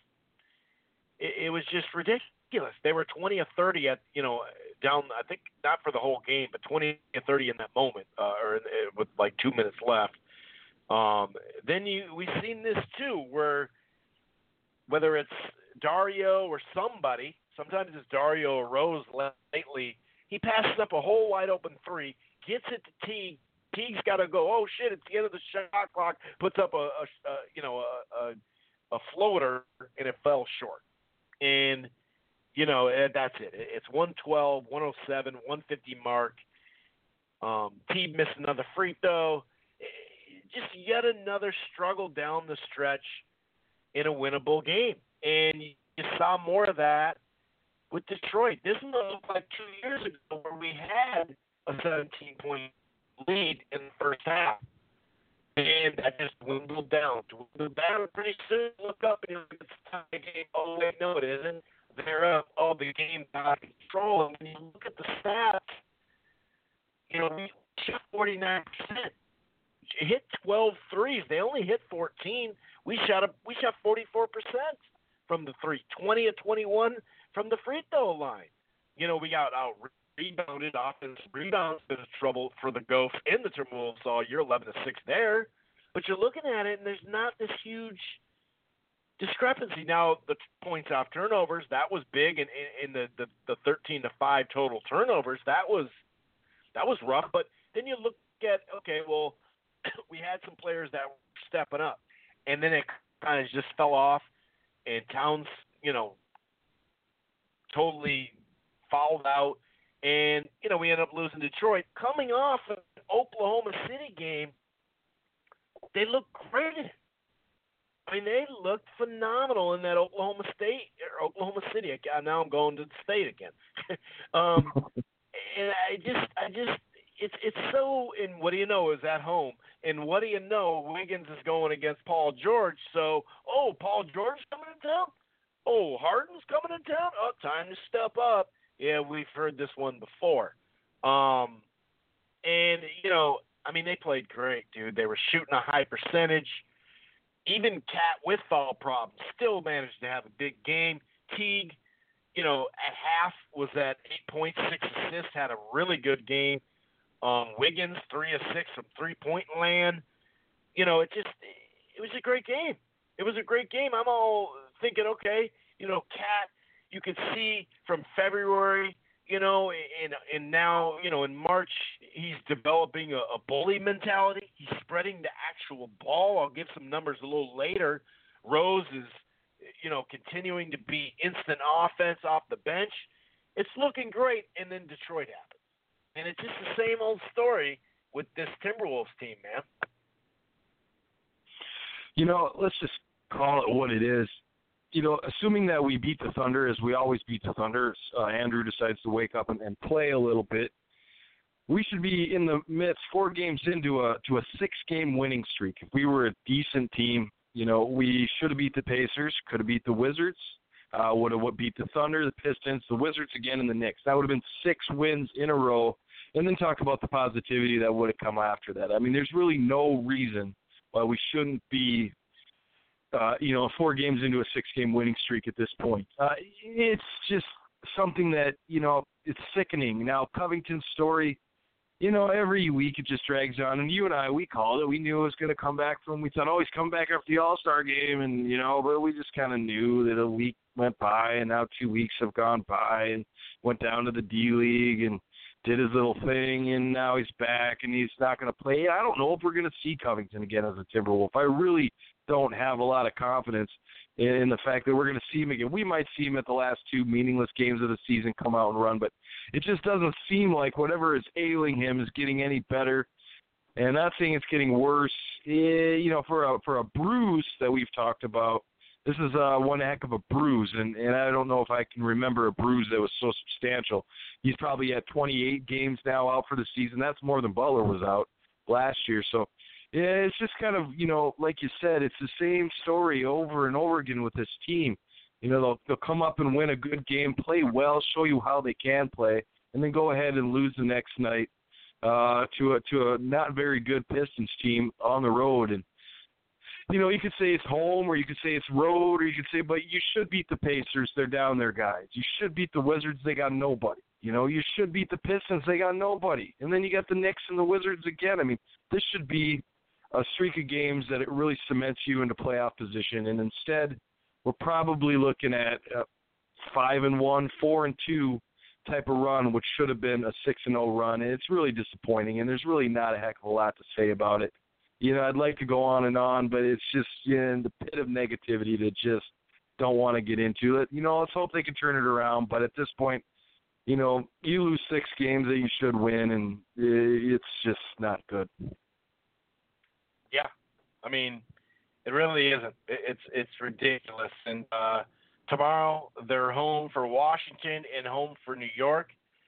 it, it was just ridiculous. They were twenty of thirty at, you know, down, I think, not for the whole game, but twenty of thirty in that moment, uh, or in, with like two minutes left. Um, then you we've seen this too, where whether it's Dario or somebody, sometimes it's Dario or Rose lately, he passes up a whole wide open three, gets it to Teague. Teague's got to go, oh shit, it's the end of the shot clock, puts up a, a, a you know a, a a floater, and it fell short. And you know that's it. It's one twelve, one oh seven, one fifty mark. Um, Teague missed another free throw. Just yet another struggle down the stretch in a winnable game. And you saw more of that with Detroit. This looked like two years ago where we had a seventeen-point lead in the first half. And that just dwindled down. Dwindled down pretty soon. Look up and look at the tie game. Oh, wait, no, it isn't. They're up. Oh, the game got control. And when you look at the stats, you know, we shot forty-nine percent. Hit twelve threes. They only hit fourteen. We shot a, we shot forty-four percent from the three, twenty of twenty-one from the free throw line. You know, we got out rebounded. Offense rebounds been a trouble for the Gophers and the Timberwolves all year, eleven to six there. But you're looking at it, and there's not this huge discrepancy. Now, the points off turnovers, that was big, and in, in the, the, the thirteen to five total turnovers, that was that was rough. But then you look at, okay, well, we had some players that were stepping up, and then it kind of just fell off, and Towns, you know, totally fouled out, and, you know, we ended up losing Detroit. Coming off an Oklahoma City game, they looked great. I mean, they looked phenomenal in that Oklahoma State, or Oklahoma City. Now I'm going to the state again. um, and I just, I just, It's it's so, and what do you know, is at home. And what do you know, Wiggins is going against Paul George. So, oh, Paul George coming to town? Oh, Harden's coming to town? Oh, time to step up. Yeah, we've heard this one before. Um, and, you know, I mean, they played great, dude. They were shooting a high percentage. Even Cat with foul problems still managed to have a big game. Teague, you know, at half was at eight points, six assists, had a really good game. Um, Wiggins, three of six from three-point land. You know, it just – it was a great game. It was a great game. I'm all thinking, okay, you know, Cat, you could see from February, you know, and, and now, you know, in March, he's developing a, a bully mentality. He's spreading the actual ball. I'll give some numbers a little later. Rose is, you know, continuing to be instant offense off the bench. It's looking great, and then Detroit happens. And it's just the same old story with this Timberwolves team, man. You know, let's just call it what it is. You know, assuming that we beat the Thunder, as we always beat the Thunder, uh, Andrew decides to wake up and, and play a little bit. We should be in the midst, four games into a to a six-game winning streak. If we were a decent team, you know, we should have beat the Pacers, could have beat the Wizards. Uh, would have beat the Thunder, the Pistons, the Wizards again, and the Knicks. That would have been six wins in a row. And then talk about the positivity that would have come after that. I mean, there's really no reason why we shouldn't be, uh, you know, four games into a six-game winning streak at this point. Uh, it's just something that, you know, it's sickening. Now, Covington's story, you know, every week it just drags on. And you and I, we called it. We knew it was going to come back from. We thought, oh, he's come back after the All-Star game. And, you know, but we just kind of knew that a week went by, and now two weeks have gone by, and went down to the D-League and did his little thing, and now he's back, and he's not going to play. I don't know if we're going to see Covington again as a Timberwolf. I really don't have a lot of confidence in, in the fact that we're going to see him again. We might see him at the last two meaningless games of the season come out and run, but it just doesn't seem like whatever is ailing him is getting any better. And I'm not saying it's getting worse. Eh, you know, for a, for a bruise that we've talked about, this is uh, one heck of a bruise, and, and I don't know if I can remember a bruise that was so substantial. He's probably at twenty-eight games now out for the season. That's more than Butler was out last year. So, yeah, it's just kind of, you know, like you said, it's the same story over and over again with this team. You know, they'll, they'll come up and win a good game, play well, show you how they can play, and then go ahead and lose the next night uh, to a to a not very good Pistons team on the road. And you know, you could say it's home, or you could say it's road, or you could say, but you should beat the Pacers. They're down there, guys. You should beat the Wizards. They got nobody. You know, you should beat the Pistons. They got nobody. And then you got the Knicks and the Wizards again. I mean, this should be a streak of games that it really cements you into playoff position. And instead, we're probably looking at a five and one, four and two type of run, which should have been a six and zero run. And it's really disappointing. And there's really not a heck of a lot to say about it. You know, I'd like to go on and on, but it's just, you know, in the pit of negativity that just don't want to get into it. You know, let's hope they can turn it around. But at this point, you know, you lose six games that you should win, and it's just not good. Yeah, I mean, it really isn't. It's it's ridiculous. And uh, tomorrow they're home for Washington and home for New York.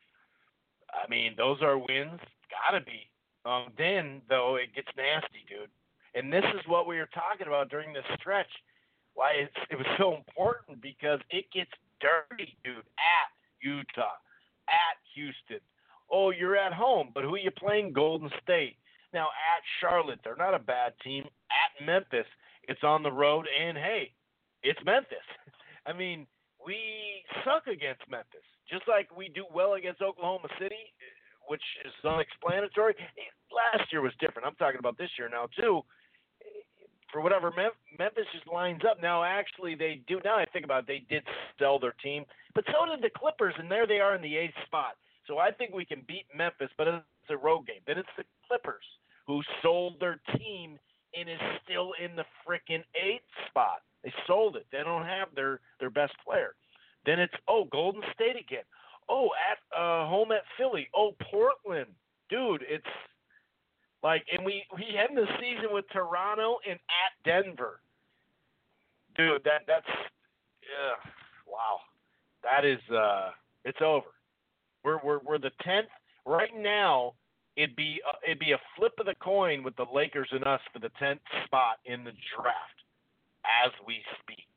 I mean, those are wins. Gotta be. Um, then, though, it gets nasty, dude. And this is what we were talking about during this stretch, why it's, it was so important, because it gets dirty, dude, at Utah, at Houston. Oh, you're at home, but who are you playing? Golden State. Now, at Charlotte, they're not a bad team. At Memphis, it's on the road, and, hey, it's Memphis. I mean, we suck against Memphis, just like we do well against Oklahoma City, which is unexplanatory. Last year was different. I'm talking about this year now, too. For whatever, Memphis just lines up. Now, actually, they do. Now I think about it, they did sell their team. But so did the Clippers, and there they are in the eighth spot. So I think we can beat Memphis, but it's a road game. Then it's the Clippers, who sold their team and is still in the freaking eighth spot. They sold it. They don't have their, their best player. Then it's, oh, Golden State again. Oh, at uh, home at Philly. Oh, Portland. Dude, it's like, and we, we end the season with Toronto and at Denver. Dude, that that's, ugh, wow. That is, uh, it's over. We're we're we're the tenth right now. It'd be uh, it'd be a flip of the coin with the Lakers and us for the tenth spot in the draft as we speak.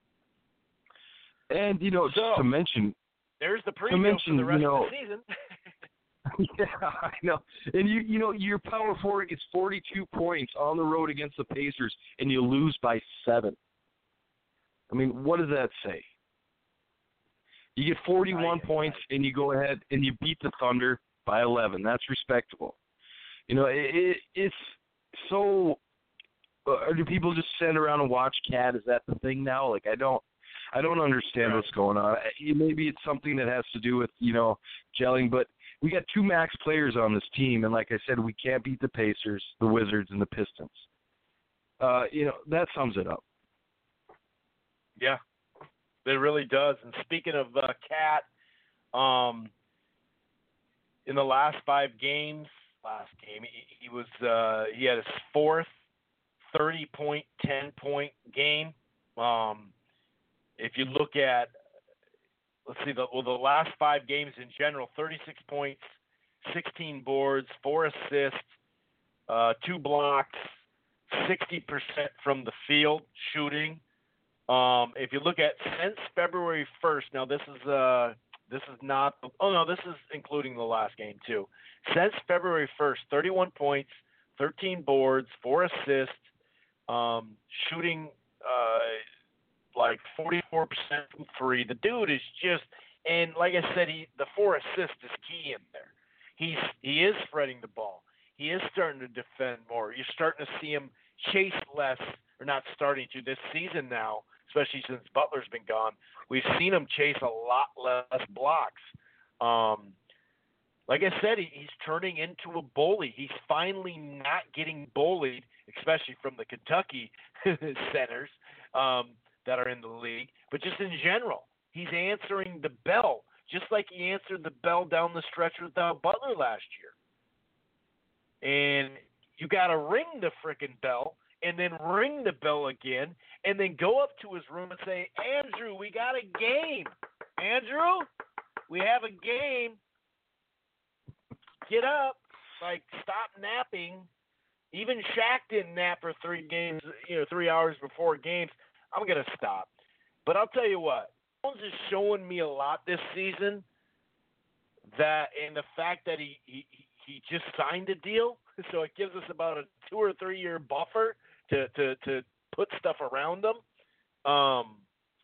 And you know, so, just to mention. There's the preview mention, for the rest you know, of the yeah, season. I know. And you you know, your power forward gets forty-two points on the road against the Pacers, and you lose by seven. I mean, what does that say? You get forty-one get points, that. and you go ahead and you beat the Thunder by eleven. That's respectable. You know, it, it, it's so. Uh, do people just sit around and watch Cat? Is that the thing now? Like, I don't. I don't understand what's going on. Maybe it's something that has to do with, you know, gelling, but we got two max players on this team, and like I said, we can't beat the Pacers, the Wizards, and the Pistons. Uh, you know, that sums it up. Yeah, it really does. And speaking of uh, Cat, um, in the last five games, last game, he, he was uh, he had his fourth thirty-point, ten-point game. Um If you look at, let's see, the, well, the last five games in general, thirty-six points, sixteen boards, four assists, uh, two blocks, sixty percent from the field shooting. Um, if you look at since February first, now this is uh this is not oh no, this is including the last game too. Since February first, thirty-one points, thirteen boards, four assists, um, shooting uh like forty-four percent from three. The dude is just, and like I said, he the four assists is key in there. He's he is spreading the ball. He is starting to defend more. You're starting to see him chase less, or not starting to this season now, especially since Butler's been gone. We've seen him chase a lot less blocks. Um, like I said, he, he's turning into a bully. He's finally not getting bullied, especially from the Kentucky centers um, that are in the league, but just in general. He's answering the bell, just like he answered the bell down the stretch without Butler last year. And you got to ring the frickin' bell, and then ring the bell again, and then go up to his room and say, Andrew, we got a game. Andrew, we have a game. Get up. Like, stop napping. Even Shaq didn't nap for three games, you know, three hours before games. I'm going to stop. But I'll tell you what, Jones is showing me a lot this season, that, and the fact that he, he, he just signed a deal, so it gives us about a two or three year buffer to, to, to put stuff around them. Um,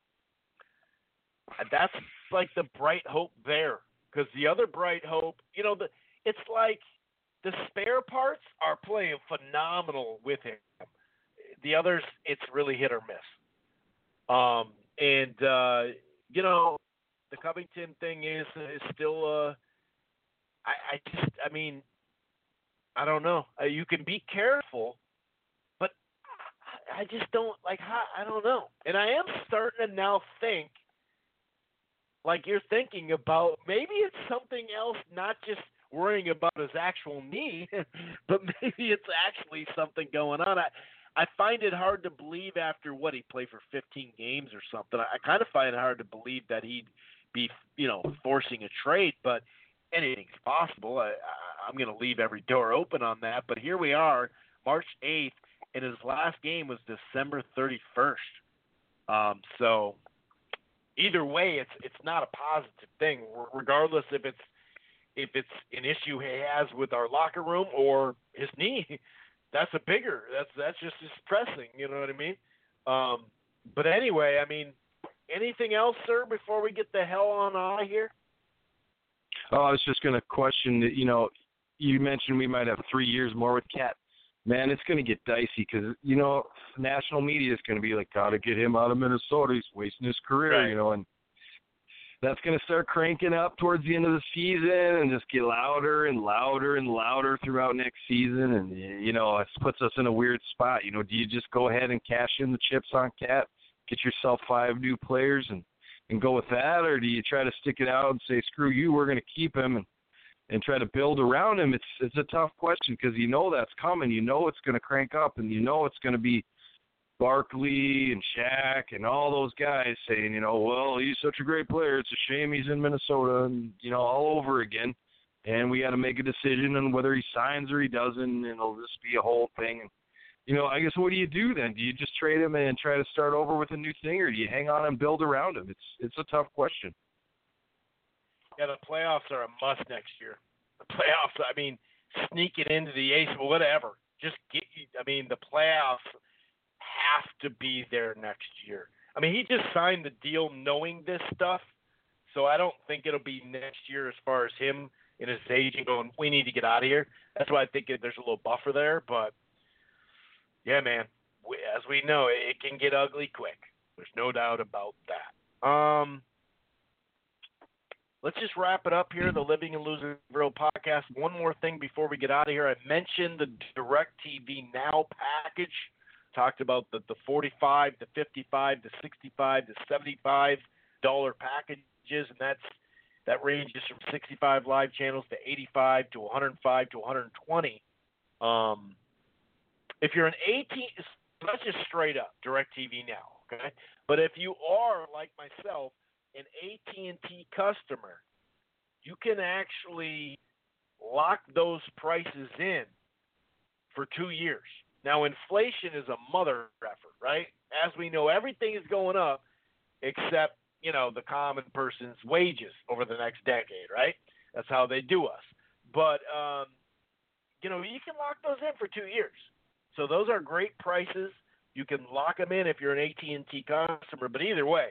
that's like the bright hope there, because the other bright hope, you know, the it's like the spare parts are playing phenomenal with him. The others, it's really hit or miss. Um, and uh, you know, the Covington thing is is still. Uh, I, I just, I mean, I don't know. Uh, you can be careful, but I just don't like. How, I don't know. And I am starting to now think, like you're thinking about, maybe it's something else, not just worrying about his actual knee, but maybe it's actually something going on. I, I find it hard to believe after what he played for fifteen games or something. I, I kind of find it hard to believe that he'd be, you know, forcing a trade, but anything's possible. I, I, I'm going to leave every door open on that. But here we are, March eighth, and his last game was December thirty-first. Um, so either way, it's it's not a positive thing, regardless if it's if it's an issue he has with our locker room or his knee. That's a bigger. That's that's just as pressing. You know what I mean? Um, but anyway, I mean, anything else, sir, before we get the hell on out of here? Oh, I was just going to question that, you know, you mentioned we might have three years more with Cat. Man, it's going to get dicey because, you know, national media is going to be like, got to get him out of Minnesota. He's wasting his career, right. you know, and that's going to start cranking up towards the end of the season and just get louder and louder and louder throughout next season. And, you know, it puts us in a weird spot. You know, do you just go ahead and cash in the chips on Cat, get yourself five new players and, and go with that? Or do you try to stick it out and say, screw you, we're going to keep him and, and try to build around him? It's it's a tough question because you know that's coming. You know it's going to crank up, and you know it's going to be Barkley and Shaq and all those guys saying, you know, well, he's such a great player. It's a shame he's in Minnesota, and, you know, all over again. And we got to make a decision on whether he signs or he doesn't, and it'll just be a whole thing. And, you know, I guess what do you do then? Do you just trade him and try to start over with a new thing, or do you hang on and build around him? It's it's a tough question. Yeah, the playoffs are a must next year. The playoffs, I mean, sneak it into the ace, whatever. Just get, I mean, the playoffs have to be there next year. I mean, he just signed the deal knowing this stuff, so I don't think it'll be next year as far as him and his agent going, we need to get out of here. That's why I think there's a little buffer there. But, yeah, man, we, as we know, it, it can get ugly quick. There's no doubt about that. Um, let's just wrap it up here, the Living in Loserville podcast. One more thing before we get out of here. I mentioned the DirecTV Now package. Talked about the, the forty-five, the fifty-five, the sixty-five, the seventy-five dollar packages, and that's that ranges from sixty-five live channels to eighty-five to one hundred five to one hundred twenty. Um, if you're an eighteen, that's just straight up DirecTV Now, okay? But if you are like myself, an A T and T customer, you can actually lock those prices in for two years. Now, inflation is a mother effort, right? as we know, everything is going up except, you know, the common person's wages over the next decade, right? That's how they do us. But, um, you know, you can lock those in for two years. So those are great prices. You can lock them in if you're an A T and T customer. But either way,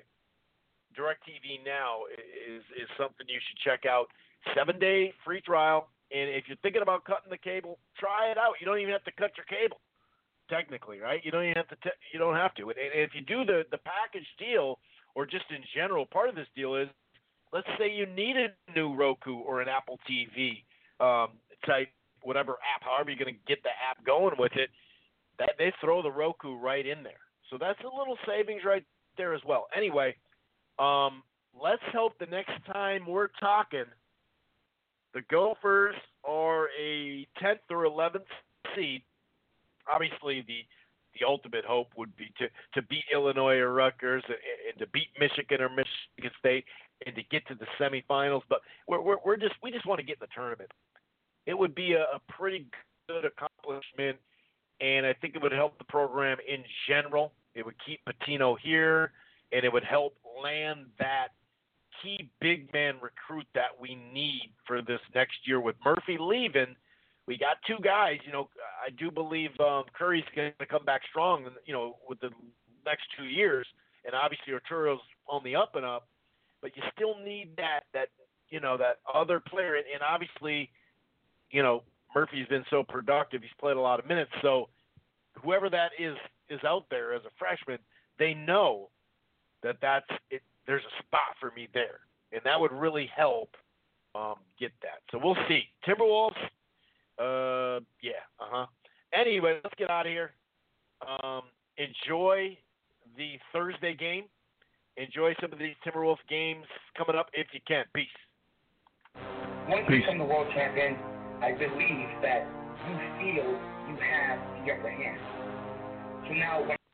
DirecTV Now is, is something you should check out. Seven-day free trial. And if you're thinking about cutting the cable, try it out. You don't even have to cut your cable, technically, right? You don't even have to. T- you don't have to. And if you do the, the package deal, or just in general, part of this deal is, let's say you need a new Roku or an Apple T V um, type, whatever app, however you're going to get the app going with it, that they throw the Roku right in there. So that's a little savings right there as well. Anyway, um, let's hope the next time we're talking, the Gophers are a tenth or eleventh seed. Obviously, the the ultimate hope would be to, to beat Illinois or Rutgers and, and to beat Michigan or Michigan State and to get to the semifinals. But we're we're, we're just we just want to get in the tournament. It would be a, a pretty good accomplishment, and I think it would help the program in general. It would keep Pitino here, and it would help land that key big man recruit that we need for this next year. With Murphy leaving, we got two guys. You know, I do believe um, Curry's going to come back strong, you know, with the next two years, and obviously Arturo's on the up and up. But you still need that that you know that other player, and, and obviously, you know, Murphy's been so productive. He's played a lot of minutes, so whoever that is is out there as a freshman, they know that that's it. There's a spot for me there, and that would really help um, get that. So we'll see. Timberwolves, uh, yeah, uh-huh. Anyway, let's get out of here. Um, enjoy the Thursday game. Enjoy some of these Timberwolves games coming up if you can. Peace. Once you become the world champion, I believe that you feel you have the upper hand. So now when